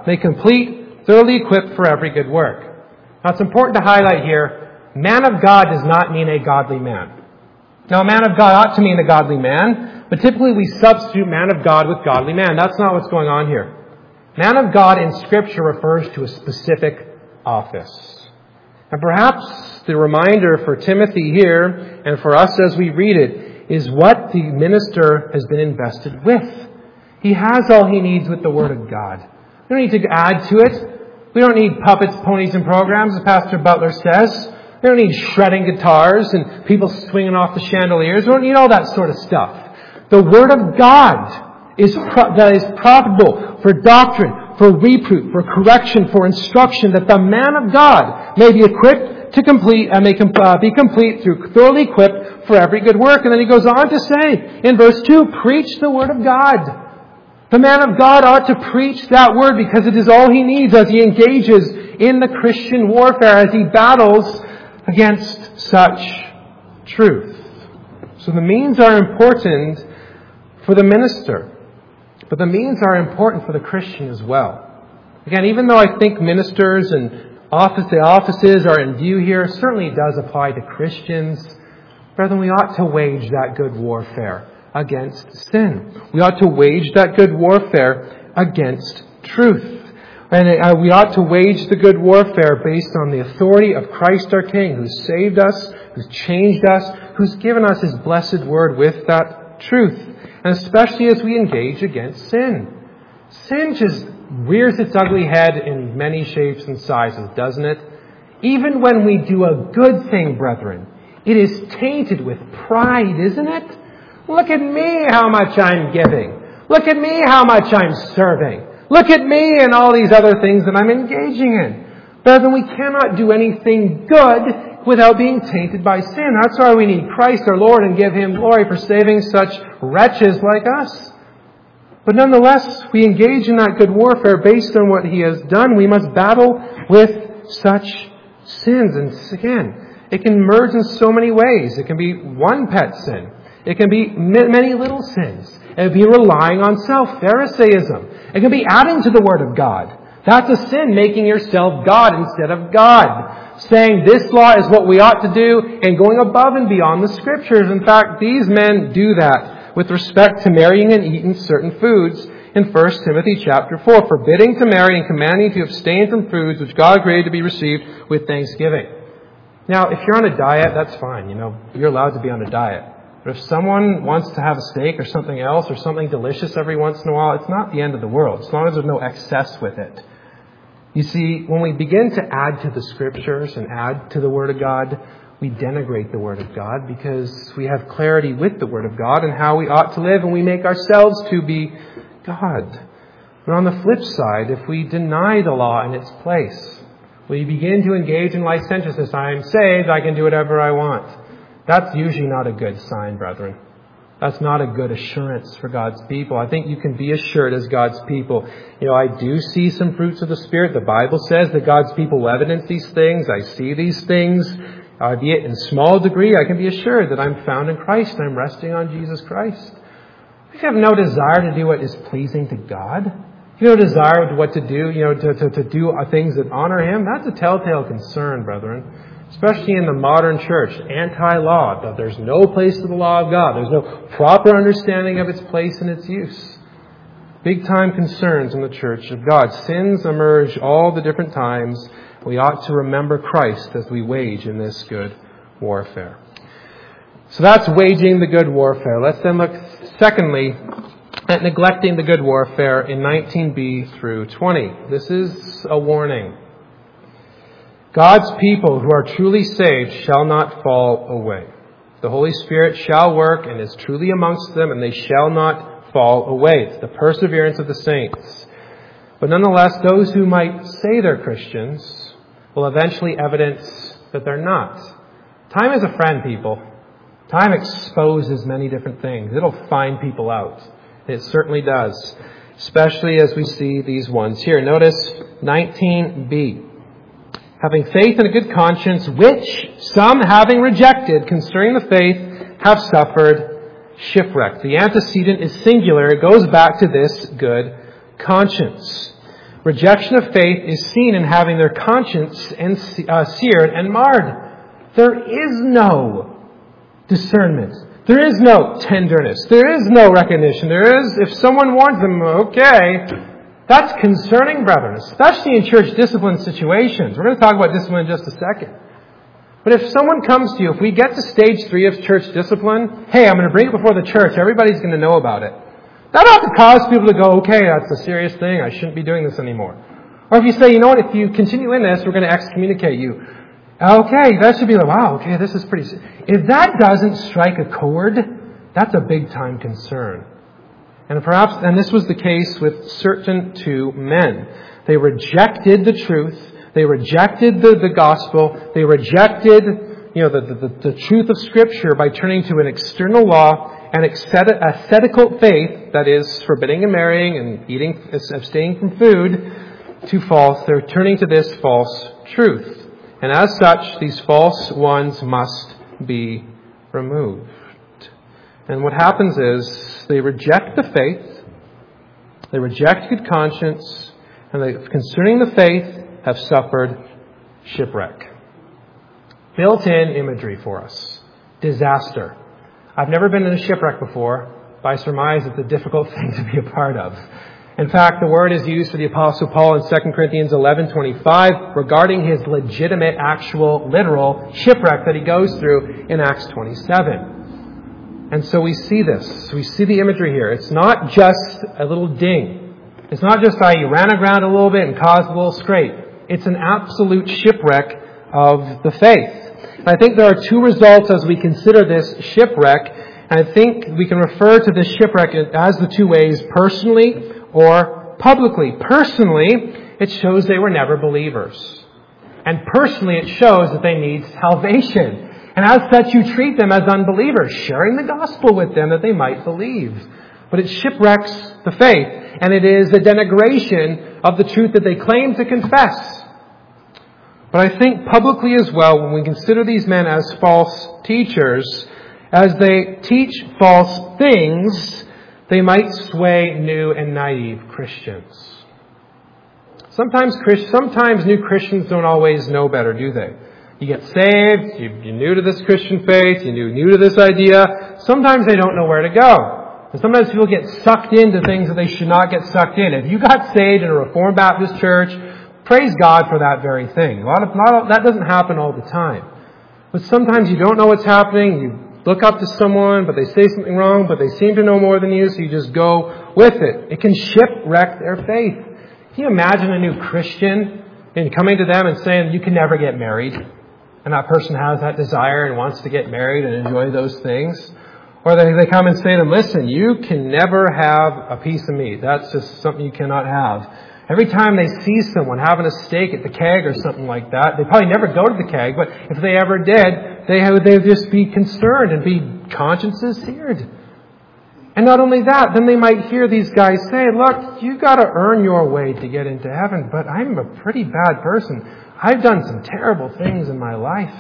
God, may complete, thoroughly equipped for every good work. Now it's important to highlight here, man of God does not mean a godly man. Now a man of God ought to mean a godly man, but typically we substitute man of God with godly man. That's not what's going on here. Man of God in Scripture refers to a specific office. And perhaps the reminder for Timothy here, and for us as we read it, is what the minister has been invested with. He has all he needs with the Word of God. We don't need to add to it. We don't need puppets, ponies, and programs, as Pastor Butler says. We don't need shredding guitars and people swinging off the chandeliers. We don't need all that sort of stuff. The Word of God is pro- that is profitable for doctrine, for reproof, for correction, for instruction, that the man of God may be equipped to complete and may com- uh, be complete through thoroughly equipped for every good work. And then he goes on to say in verse two, preach the Word of God. The man of God ought to preach that Word because it is all he needs as he engages in the Christian warfare, as he battles against such truth. So the means are important for the minister, but the means are important for the Christian as well. Again, even though I think ministers and office, the offices are in view here, certainly it does apply to Christians. Brethren, we ought to wage that good warfare against sin. We ought to wage that good warfare against truth. And uh, we ought to wage the good warfare based on the authority of Christ our King, who's saved us, who's changed us, who's given us His blessed word with that truth. And especially as we engage against sin. Sin just rears its ugly head in many shapes and sizes, doesn't it? Even when we do a good thing, brethren, it is tainted with pride, isn't it? Look at me, how much I'm giving. Look at me, how much I'm serving. Look at me and all these other things that I'm engaging in. Brethren, we cannot do anything good without being tainted by sin. That's why we need Christ our Lord and give Him glory for saving such wretches like us. But nonetheless, we engage in that good warfare based on what He has done. We must battle with such sins. And again, it can merge in so many ways. It can be one pet sin. It can be many little sins. It can be relying on self, Pharisaism. It can be adding to the Word of God. That's a sin, making yourself God instead of God. Saying this law is what we ought to do and going above and beyond the Scriptures. In fact, these men do that with respect to marrying and eating certain foods in First Timothy chapter four, forbidding to marry and commanding to abstain from foods which God created to be received with thanksgiving. Now, if you're on a diet, that's fine. You know, you're allowed to be on a diet. But if someone wants to have a steak or something else or something delicious every once in a while, it's not the end of the world, as long as there's no excess with it. You see, when we begin to add to the Scriptures and add to the Word of God, we denigrate the Word of God because we have clarity with the Word of God and how we ought to live, and we make ourselves to be God. But on the flip side, if we deny the law in its place, we begin to engage in licentiousness. I am saved, I can do whatever I want. That's usually not a good sign, brethren. That's not a good assurance for God's people. I think you can be assured as God's people. You know, I do see some fruits of the Spirit. The Bible says that God's people will evidence these things. I see these things, albeit in small degree. I can be assured that I'm found in Christ and I'm resting on Jesus Christ. If you have no desire to do what is pleasing to God, if you have no desire what to do, you know, to, to, to do things that honor Him, that's a telltale concern, brethren. Especially in the modern church, anti-law, that there's no place for the law of God. There's no proper understanding of its place and its use. Big time concerns in the church of God. Sins emerge all the different times. We ought to remember Christ as we wage in this good warfare. So that's waging the good warfare. Let's then look, secondly, at neglecting the good warfare in nineteen b through twenty. This is a warning. God's people who are truly saved shall not fall away. The Holy Spirit shall work and is truly amongst them, and they shall not fall away. It's the perseverance of the saints. But nonetheless, those who might say they're Christians will eventually evidence that they're not. Time is a friend, people. Time exposes many different things. It'll find people out. It certainly does. Especially as we see these ones here. Notice nineteen b. Having faith and a good conscience, which some having rejected concerning the faith have suffered shipwreck. The antecedent is singular. It goes back to this good conscience. Rejection of faith is seen in having their conscience and, uh, seared and marred. There is no discernment. There is no tenderness. There is no recognition. There is, if someone warns them, okay, that's concerning, brethren, especially in church discipline situations. We're going to talk about discipline in just a second. But if someone comes to you, if we get to stage three of church discipline, hey, I'm going to bring it before the church. Everybody's going to know about it. That ought to cause people to go, okay, that's a serious thing. I shouldn't be doing this anymore. Or if you say, you know what, if you continue in this, we're going to excommunicate you. Okay, that should be like, wow, okay, this is pretty... If that doesn't strike a chord, that's a big-time concern. And perhaps, and this was the case with certain two men. They rejected the truth. They rejected the, the gospel. They rejected, you know, the, the, the truth of Scripture by turning to an external law and ascetical faith, that is, forbidding and marrying and eating, abstaining from food, to false. They're turning to this false truth. And as such, these false ones must be removed. And what happens is they reject the faith, they reject good conscience, and they, concerning the faith, have suffered shipwreck. Built-in imagery for us. Disaster. I've never been in a shipwreck before, but I surmise it's a difficult thing to be a part of. In fact, the word is used for the Apostle Paul in Second Corinthians eleven twenty-five regarding his legitimate, actual, literal shipwreck that he goes through in Acts twenty-seven. And so we see this. We see the imagery here. It's not just a little ding. It's not just how you ran aground a little bit and caused a little scrape. It's an absolute shipwreck of the faith. And I think there are two results as we consider this shipwreck. And I think we can refer to this shipwreck as the two ways, personally or publicly. Personally, it shows they were never believers. And personally, it shows that they need salvation. And as such, you treat them as unbelievers, sharing the gospel with them that they might believe. But it shipwrecks the faith, and it is a denigration of the truth that they claim to confess. But I think publicly as well, when we consider these men as false teachers, as they teach false things, they might sway new and naive Christians. Sometimes, sometimes new Christians don't always know better, do they? You get saved, you're new to this Christian faith, you're new to this idea. Sometimes they don't know where to go. And sometimes people get sucked into things that they should not get sucked in. If you got saved in a Reformed Baptist church, praise God for that very thing. A lot of, lot of that doesn't happen all the time. But sometimes you don't know what's happening. You look up to someone, but they say something wrong, but they seem to know more than you, so you just go with it. It can shipwreck their faith. Can you imagine a new Christian and coming to them and saying, you can never get married? And that person has that desire and wants to get married and enjoy those things. Or they, they come and say to them, listen, you can never have a piece of meat. That's just something you cannot have. Every time they see someone having a steak at the keg or something like that, they probably never go to the keg, but if they ever did, they would they would just be concerned and be consciences seared. And not only that, then they might hear these guys say, look, you got to earn your way to get into heaven, but I'm a pretty bad person. I've done some terrible things in my life.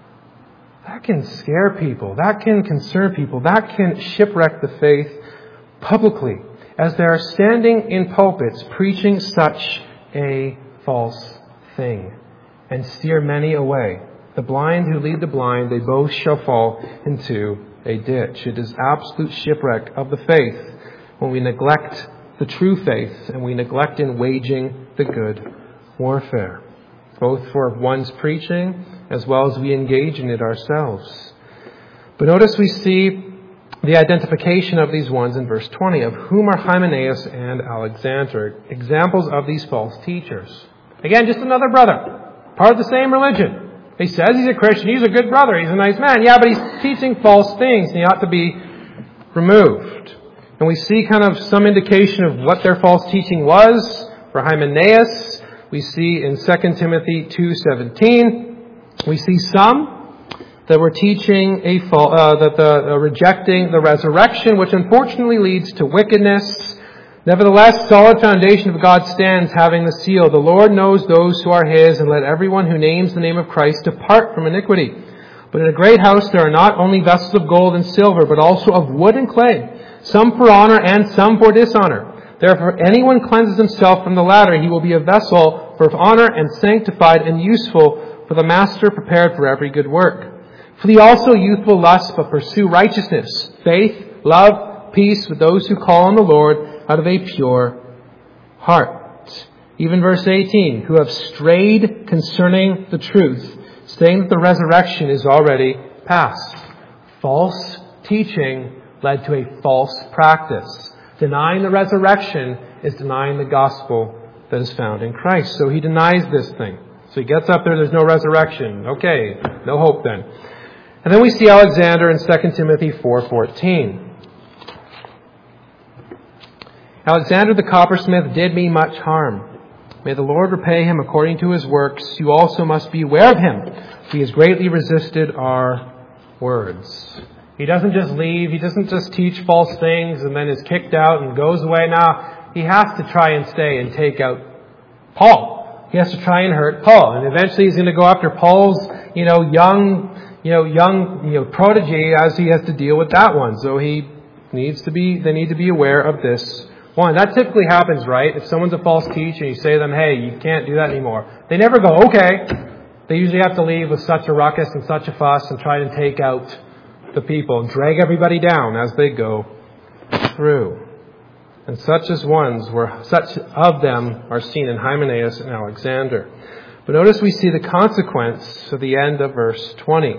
That can scare people. That can concern people. That can shipwreck the faith publicly as they are standing in pulpits preaching such a false thing and steer many away. The blind who lead the blind, they both shall fall into a ditch. It is absolute shipwreck of the faith when we neglect the true faith and we neglect in waging the good warfare, both for one's preaching as well as we engage in it ourselves. But notice we see the identification of these ones in verse twenty, of whom are Hymenaeus and Alexander, examples of these false teachers. Again, just another brother, part of the same religion. He says he's a Christian, he's a good brother, he's a nice man. Yeah, but he's teaching false things, and he ought to be removed. And we see kind of some indication of what their false teaching was. For Hymenaeus, we see in Second Timothy two seventeen, we see some that were teaching a uh, that the uh, rejecting the resurrection, which unfortunately leads to wickedness. Nevertheless, solid foundation of God stands, having the seal. The Lord knows those who are His, and let everyone who names the name of Christ depart from iniquity. But in a great house there are not only vessels of gold and silver, but also of wood and clay, some for honor and some for dishonor. Therefore, if anyone cleanses himself from the latter, he will be a vessel for honor and sanctified and useful for the master, prepared for every good work. Flee also youthful lusts, but pursue righteousness, faith, love, peace with those who call on the Lord out of a pure heart. Even verse eighteen, who have strayed concerning the truth, saying that the resurrection is already past. False teaching led to a false practice. Denying the resurrection is denying the gospel that is found in Christ. So he denies this thing. So he gets up there, there's no resurrection. Okay, no hope then. And then we see Alexander in Second Timothy four fourteen. Alexander the coppersmith did me much harm. May the Lord repay him according to his works. You also must be aware of him. He has greatly resisted our words. He doesn't just leave. He doesn't just teach false things and then is kicked out and goes away. Now, he has to try and stay and take out Paul. He has to try and hurt Paul. And eventually he's going to go after Paul's, you know, young, you know, young, you know, protege as he has to deal with that one. So he needs to be, they need to be aware of this one. That typically happens, right? If someone's a false teacher and you say to them, hey, you can't do that anymore. They never go, okay. They usually have to leave with such a ruckus and such a fuss and try to take out the people, drag everybody down as they go through. And such as ones were, such of them are seen in Hymenaeus and Alexander. But notice we see the consequence of the end of verse twenty.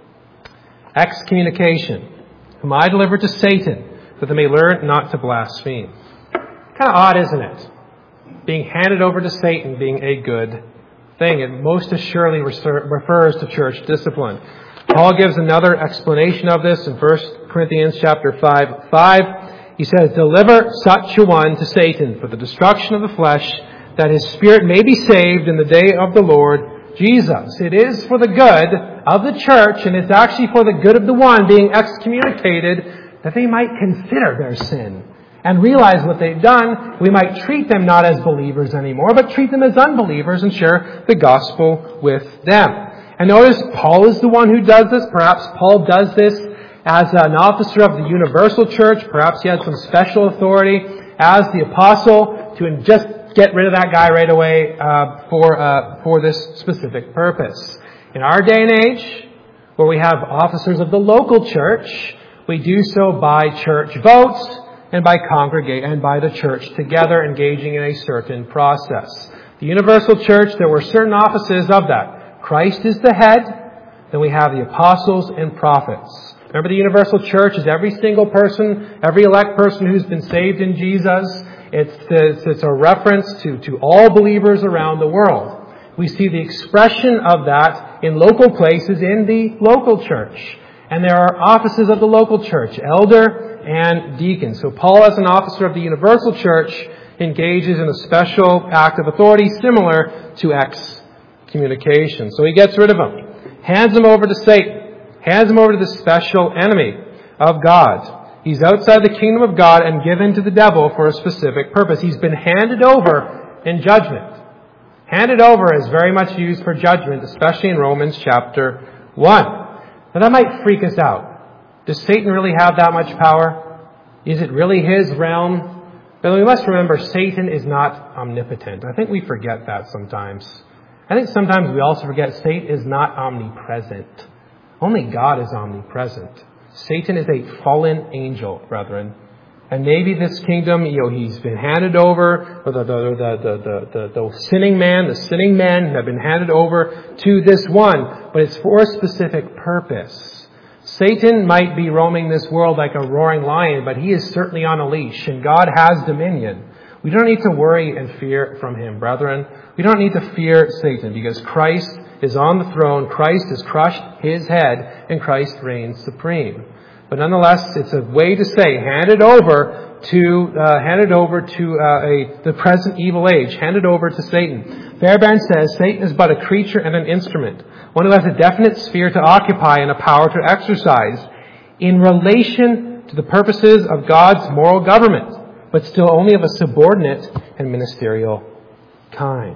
Excommunication, whom I delivered to Satan, that they may learn not to blaspheme. Kind of odd, isn't it? Being handed over to Satan being a good thing. It most assuredly refers to church discipline. Paul gives another explanation of this in First Corinthians chapter five, five. He says, deliver such a one to Satan for the destruction of the flesh, that his spirit may be saved in the day of the Lord Jesus. It is for the good of the church, and it's actually for the good of the one being excommunicated, that they might consider their sin and realize what they've done. We might treat them not as believers anymore, but treat them as unbelievers and share the gospel with them. And notice, Paul is the one who does this. Perhaps Paul does this as an officer of the universal church. Perhaps he had some special authority as the apostle to just get rid of that guy right away uh, for uh, for this specific purpose. In our day and age, where we have officers of the local church, we do so by church votes and by congregate and by the church together engaging in a certain process. The universal church, there were certain offices of that. Christ is the head. Then we have the apostles and prophets. Remember, the universal church is every single person, every elect person who's been saved in Jesus. It's, it's a reference to, to all believers around the world. We see the expression of that in local places in the local church. And there are offices of the local church, elder and deacon. So Paul, as an officer of the universal church, engages in a special act of authority similar to excommunication. So he gets rid of him, hands him over to Satan, hands him over to the special enemy of God. He's outside the kingdom of God and given to the devil for a specific purpose. He's been handed over in judgment. Handed over is very much used for judgment, especially in Romans chapter one. Now that might freak us out. Does Satan really have that much power? Is it really his realm? But we must remember, Satan is not omnipotent. I think we forget that sometimes. I think sometimes we also forget Satan is not omnipresent. Only God is omnipresent. Satan is a fallen angel, brethren. And maybe this kingdom, you know, he's been handed over, or the, the, the, the, the, the, the sinning man, the sinning men have been handed over to this one. But it's for a specific purpose. Satan might be roaming this world like a roaring lion, but he is certainly on a leash, and God has dominion. We don't need to worry and fear from him, brethren. We don't need to fear Satan, because Christ is on the throne. Christ has crushed his head, and Christ reigns supreme. But nonetheless, it's a way to say, handed over to, uh, handed over to uh, a the present evil age, handed over to Satan. Fairbairn says, Satan is but a creature and an instrument, one who has a definite sphere to occupy and a power to exercise in relation to the purposes of God's moral government, but still only of a subordinate and ministerial kind.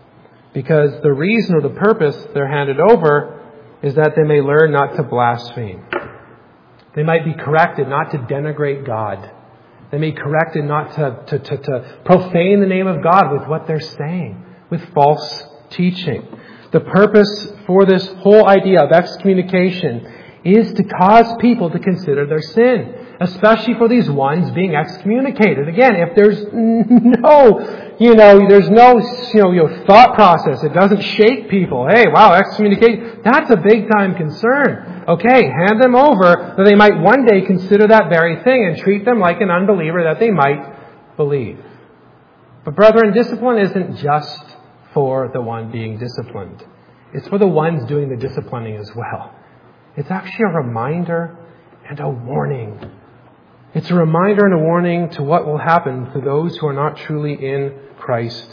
Because the reason or the purpose they're handed over is that they may learn not to blaspheme. They might be corrected not to denigrate God. They may be corrected not to, to, to, to profane the name of God with what they're saying, with false teaching. The purpose for this whole idea of excommunication is to cause people to consider their sin, especially for these ones being excommunicated. Again, if there's no, you know, there's no, you know, you know, thought process, it doesn't shake people. Hey, wow, excommunicate, that's a big time concern. Okay, hand them over that they might one day consider that very thing and treat them like an unbeliever that they might believe. But brethren, discipline isn't just for the one being disciplined. It's for the ones doing the disciplining as well. It's actually a reminder and a warning. It's a reminder and a warning to what will happen to those who are not truly in Christ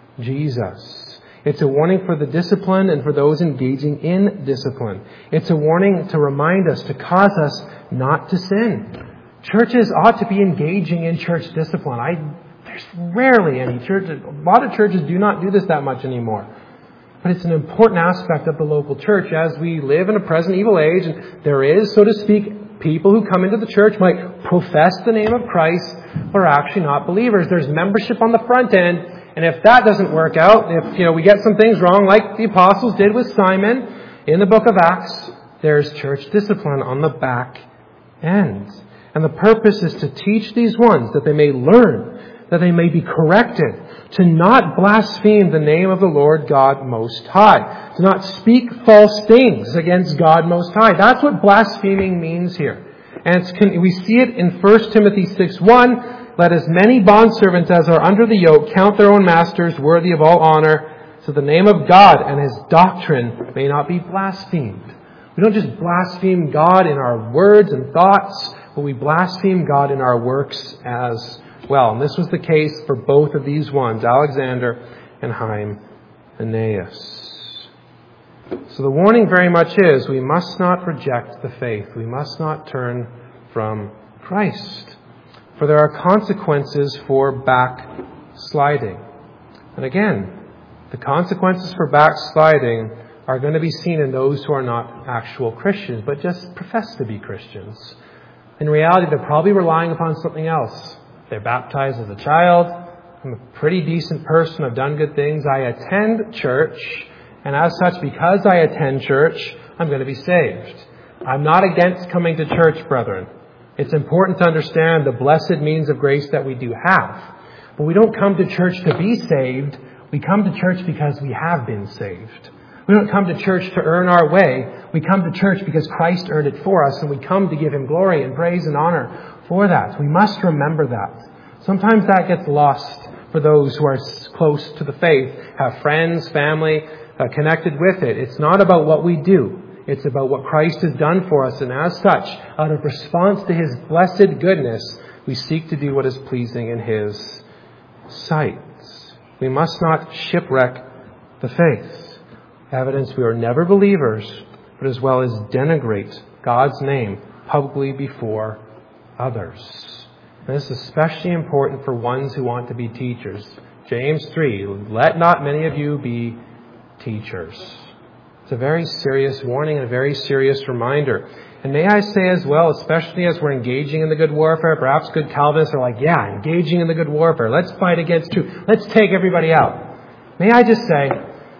Jesus. It's a warning for the disciplined and for those engaging in discipline. It's a warning to remind us, to cause us not to sin. Churches ought to be engaging in church discipline. I, there's rarely any churches. A lot of churches do not do this that much anymore. But it's an important aspect of the local church as we live in a present evil age. And there is, so to speak, people who come into the church might profess the name of Christ, but are actually not believers. There's membership on the front end. And if that doesn't work out, if you know we get some things wrong, like the apostles did with Simon in the book of Acts, there's church discipline on the back end. And the purpose is to teach these ones that they may learn, that they may be corrected, to not blaspheme the name of the Lord God Most High, to not speak false things against God Most High. That's what blaspheming means here. And it's, we see it in First Timothy six one. Let as many bondservants as are under the yoke count their own masters worthy of all honor, so the name of God and His doctrine may not be blasphemed. We don't just blaspheme God in our words and thoughts, but we blaspheme God in our works as well. And this was the case for both of these ones, Alexander and Hymenaeus. So the warning very much is we must not reject the faith. We must not turn from Christ. For there are consequences for backsliding. And again, the consequences for backsliding are going to be seen in those who are not actual Christians, but just profess to be Christians. In reality, they're probably relying upon something else. They're baptized as a child. I'm a pretty decent person. I've done good things. I attend church. And as such, because I attend church, I'm going to be saved. I'm not against coming to church, brethren. It's important to understand the blessed means of grace that we do have. But we don't come to church to be saved. We come to church because we have been saved. We don't come to church to earn our way. We come to church because Christ earned it for us, and we come to give Him glory and praise and honor for that. We must remember that. Sometimes that gets lost for those who are close to the faith, have friends, family uh, connected with it. It's not about what we do. It's about what Christ has done for us, and as such, out of response to His blessed goodness, we seek to do what is pleasing in His sight. We must not shipwreck the faith. Evidence we are never believers, but as well as denigrate God's name publicly before others. And this is especially important for ones who want to be teachers. James three, let not many of you be teachers. It's a very serious warning and a very serious reminder. And may I say as well, especially as we're engaging in the good warfare, perhaps good Calvinists are like, yeah, engaging in the good warfare. Let's fight against truth. Let's take everybody out. May I just say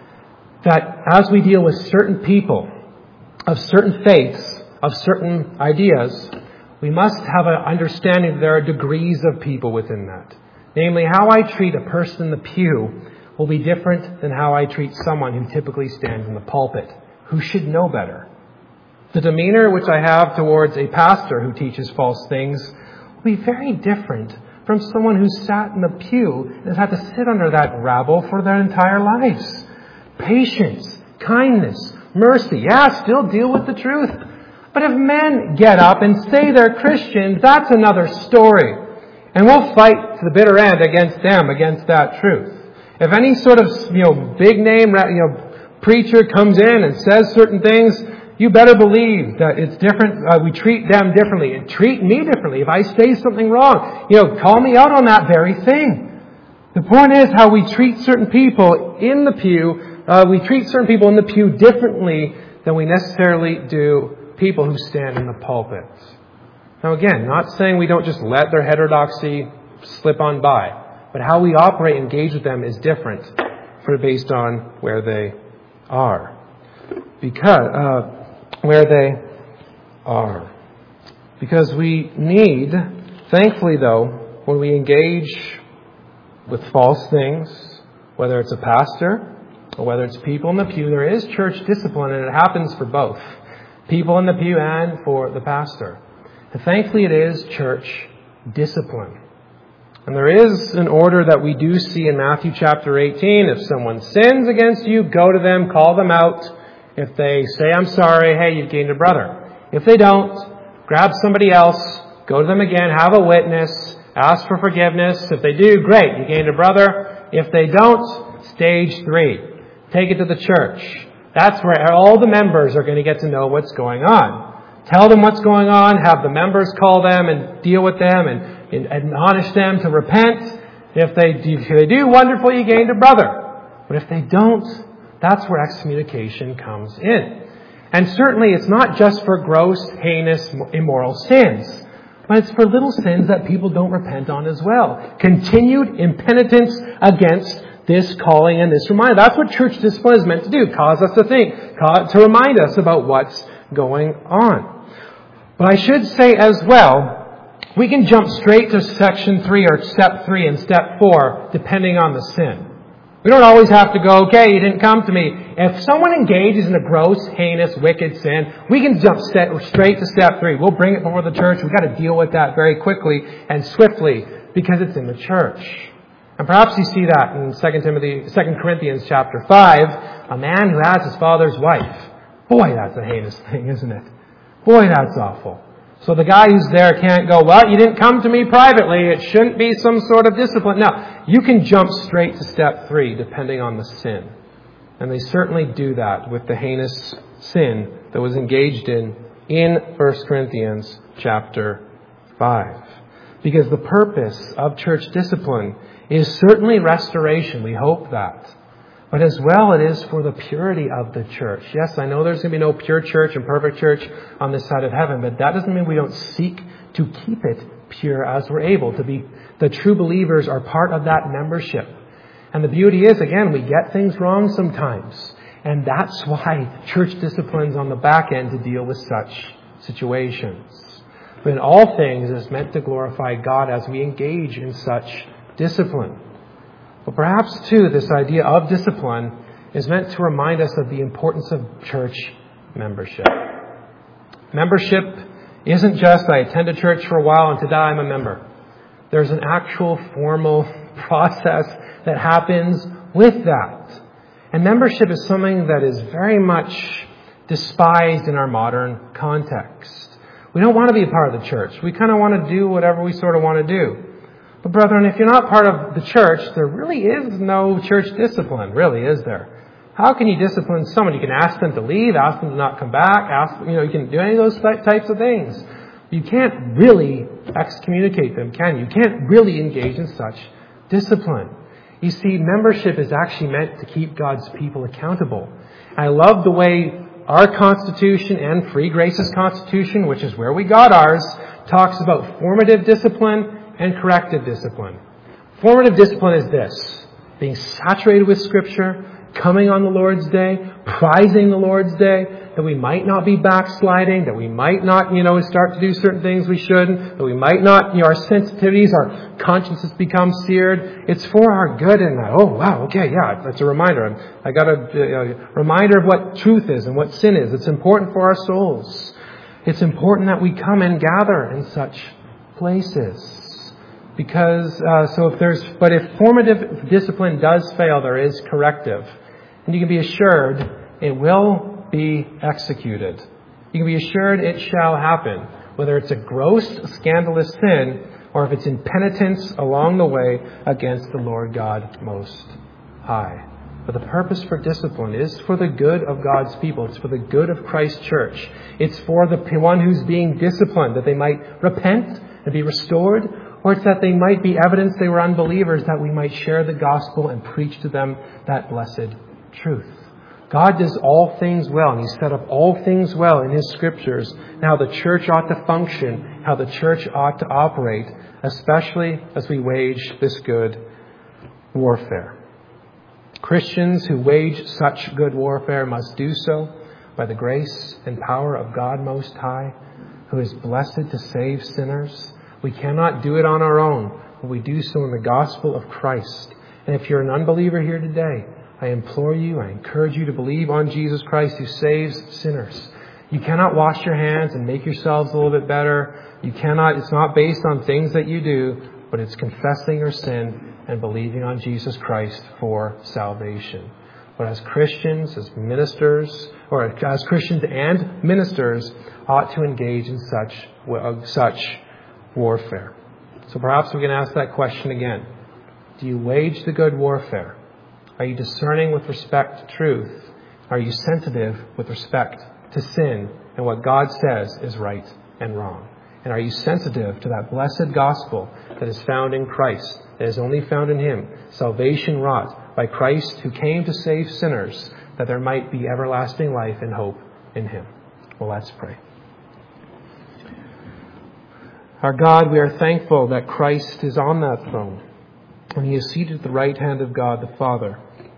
that as we deal with certain people of certain faiths, of certain ideas, we must have an understanding that there are degrees of people within that. Namely, how I treat a person in the pew will be different than how I treat someone who typically stands in the pulpit, who should know better. The demeanor which I have towards a pastor who teaches false things will be very different from someone who sat in the pew and has had to sit under that rabble for their entire lives. Patience, kindness, mercy. Yeah, still deal with the truth. But if men get up and say they're Christians, that's another story. And we'll fight to the bitter end against them, against that truth. If any sort of, you know, big name, you know, preacher comes in and says certain things, you better believe that it's different. Uh, we treat them differently and treat me differently. If I say something wrong, you know, call me out on that very thing. The point is how we treat certain people in the pew. Uh, we treat certain people in the pew differently than we necessarily do people who stand in the pulpit. Now again, not saying we don't just let their heterodoxy slip on by, but how we operate and engage with them is different for based on where they are. Because, uh, where they are. Because we need, thankfully though, when we engage with false things, whether it's a pastor or whether it's people in the pew, there is church discipline, and it happens for both people in the pew and for the pastor. And thankfully it is church discipline. And there is an order that we do see in Matthew chapter eighteen. If someone sins against you, go to them, call them out. If they say, I'm sorry, hey, you've gained a brother. If they don't, grab somebody else, go to them again, have a witness, ask for forgiveness. If they do, great, you gained a brother. If they don't, stage three, take it to the church. That's where all the members are going to get to know what's going on. Tell them what's going on, have the members call them and deal with them and, and admonish them to repent. If they, do, if they do, wonderful, you gained a brother. But if they don't, that's where excommunication comes in. And certainly it's not just for gross, heinous, immoral sins, but it's for little sins that people don't repent on as well. Continued impenitence against this calling and this reminder. That's what church discipline is meant to do. Cause us to think. To remind us about what's going on. But I should say as well, we can jump straight to section three or step three and step four, depending on the sin. We don't always have to go, okay, you didn't come to me. If someone engages in a gross, heinous, wicked sin, we can jump straight to step three. We'll bring it before the church. We've got to deal with that very quickly and swiftly because it's in the church. And perhaps you see that in Second Timothy, Second Corinthians chapter five, a man who has his father's wife. Boy, that's a heinous thing, isn't it? Boy, that's awful. So the guy who's there can't go, well, you didn't come to me privately. It shouldn't be some sort of discipline. No, you can jump straight to step three, depending on the sin. And they certainly do that with the heinous sin that was engaged in in First Corinthians chapter five. Because the purpose of church discipline is certainly restoration. We hope that. But as well, it is for the purity of the church. Yes, I know there's going to be no pure church and perfect church on this side of heaven, but that doesn't mean we don't seek to keep it pure as we're able to be. The true believers are part of that membership. And the beauty is, again, we get things wrong sometimes. And that's why church discipline's on the back end to deal with such situations. But in all things, it's meant to glorify God as we engage in such discipline. But perhaps, too, this idea of discipline is meant to remind us of the importance of church membership. Membership isn't just, I attend a church for a while and today I'm a member. There's an actual formal process that happens with that. And membership is something that is very much despised in our modern context. We don't want to be a part of the church. We kind of want to do whatever we sort of want to do. But brethren, if you're not part of the church, there really is no church discipline, really, is there? How can you discipline someone? You can ask them to leave, ask them to not come back, ask, you know, you can do any of those types of things. You can't really excommunicate them, can you? You can't really engage in such discipline. You see, membership is actually meant to keep God's people accountable. I love the way our Constitution and Free Grace's Constitution, which is where we got ours, talks about formative discipline and corrective discipline. Formative discipline is this: being saturated with Scripture, coming on the Lord's Day, prizing the Lord's Day, that we might not be backsliding, that we might not, you know, start to do certain things we shouldn't, that we might not, you know, our sensitivities, our consciences become seared. It's for our good. And oh, wow, okay, yeah, that's a reminder. I got a, a reminder of what truth is and what sin is. It's important for our souls. It's important that we come and gather in such places. Because, uh, so if there's, but if formative discipline does fail, there is corrective. And you can be assured it will be executed. You can be assured it shall happen. Whether it's a gross, scandalous sin, or if it's in penitence along the way against the Lord God Most High. But the purpose for discipline is for the good of God's people. It's for the good of Christ's church. It's for the one who's being disciplined, that they might repent and be restored. Or it's that they might be evidence they were unbelievers, that we might share the gospel and preach to them that blessed truth. God does all things well, and He's set up all things well in His Scriptures, and how the church ought to function, how the church ought to operate, especially as we wage this good warfare. Christians who wage such good warfare must do so by the grace and power of God Most High, who is blessed to save sinners. We cannot do it on our own, but we do so in the gospel of Christ. And if you're an unbeliever here today, I implore you, I encourage you to believe on Jesus Christ who saves sinners. You cannot wash your hands and make yourselves a little bit better. You cannot, it's not based on things that you do, but it's confessing your sin and believing on Jesus Christ for salvation. But as Christians, as ministers, or as Christians and ministers, ought to engage in such, such warfare. So perhaps we can ask that question again. Do you wage the good warfare? Are you discerning with respect to truth? Are you sensitive with respect to sin and what God says is right and wrong? And are you sensitive to that blessed gospel that is found in Christ, that is only found in Him, salvation wrought by Christ who came to save sinners, that there might be everlasting life and hope in Him? Well, let's pray. Our God, we are thankful that Christ is on that throne, and He is seated at the right hand of God the Father.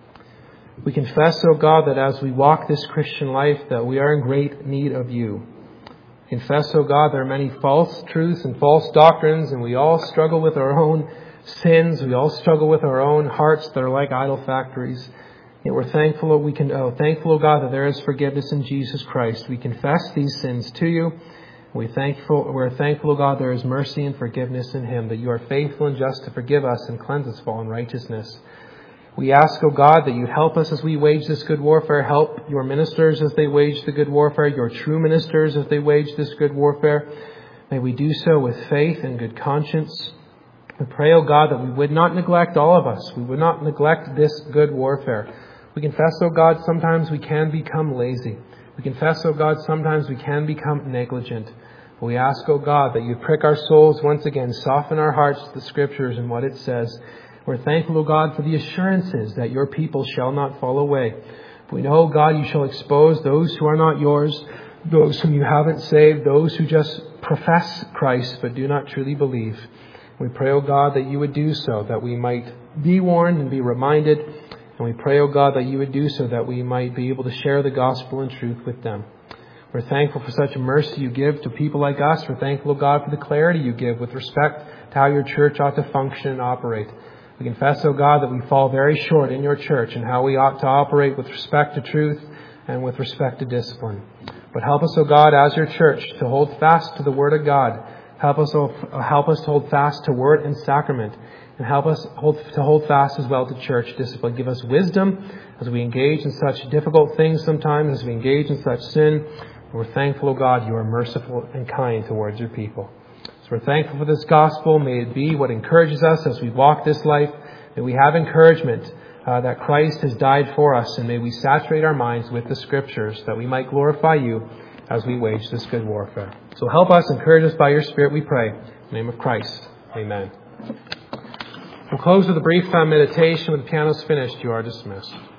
We confess, O God, that as we walk this Christian life, that we are in great need of You. Confess, O God, there are many false truths and false doctrines, and we all struggle with our own sins. We all struggle with our own hearts that are like idol factories. Yet we're thankful, we can, oh, thankful, O God, that there is forgiveness in Jesus Christ. We confess these sins to You. We thankful, we're thankful, O God, there is mercy and forgiveness in Him, that You are faithful and just to forgive us and cleanse us of all unrighteousness. We ask, O God, that You help us as we wage this good warfare. Help Your ministers as they wage the good warfare, Your true ministers as they wage this good warfare. May we do so with faith and good conscience. We pray, O God, that we would not neglect, all of us, we would not neglect this good warfare. We confess, O God, sometimes we can become lazy. We confess, O God, sometimes we can become negligent. We ask, O God, that You prick our souls once again, soften our hearts to the Scriptures and what it says. We're thankful, O God, for the assurances that Your people shall not fall away. We know, O God, You shall expose those who are not Yours, those whom You haven't saved, those who just profess Christ but do not truly believe. We pray, O God, that You would do so, that we might be warned and be reminded. And we pray, O God, that You would do so, that we might be able to share the gospel and truth with them. We're thankful for such mercy You give to people like us. We're thankful, O God, for the clarity You give with respect to how Your church ought to function and operate. We confess, O God, that we fall very short in Your church and how we ought to operate with respect to truth and with respect to discipline. But help us, O God, as Your church, to hold fast to the Word of God. Help us, help us to hold fast to Word and sacrament. And help us hold, to hold fast as well to church discipline. Give us wisdom as we engage in such difficult things sometimes, as we engage in such sin. We're thankful, O God, You are merciful and kind towards Your people. So we're thankful for this gospel. May it be what encourages us as we walk this life. May we have encouragement uh, that Christ has died for us. And may we saturate our minds with the Scriptures that we might glorify You as we wage this good warfare. So help us, encourage us by Your Spirit, we pray. In the name of Christ. Amen. We'll close with a brief uh, meditation. When the piano's finished, you are dismissed.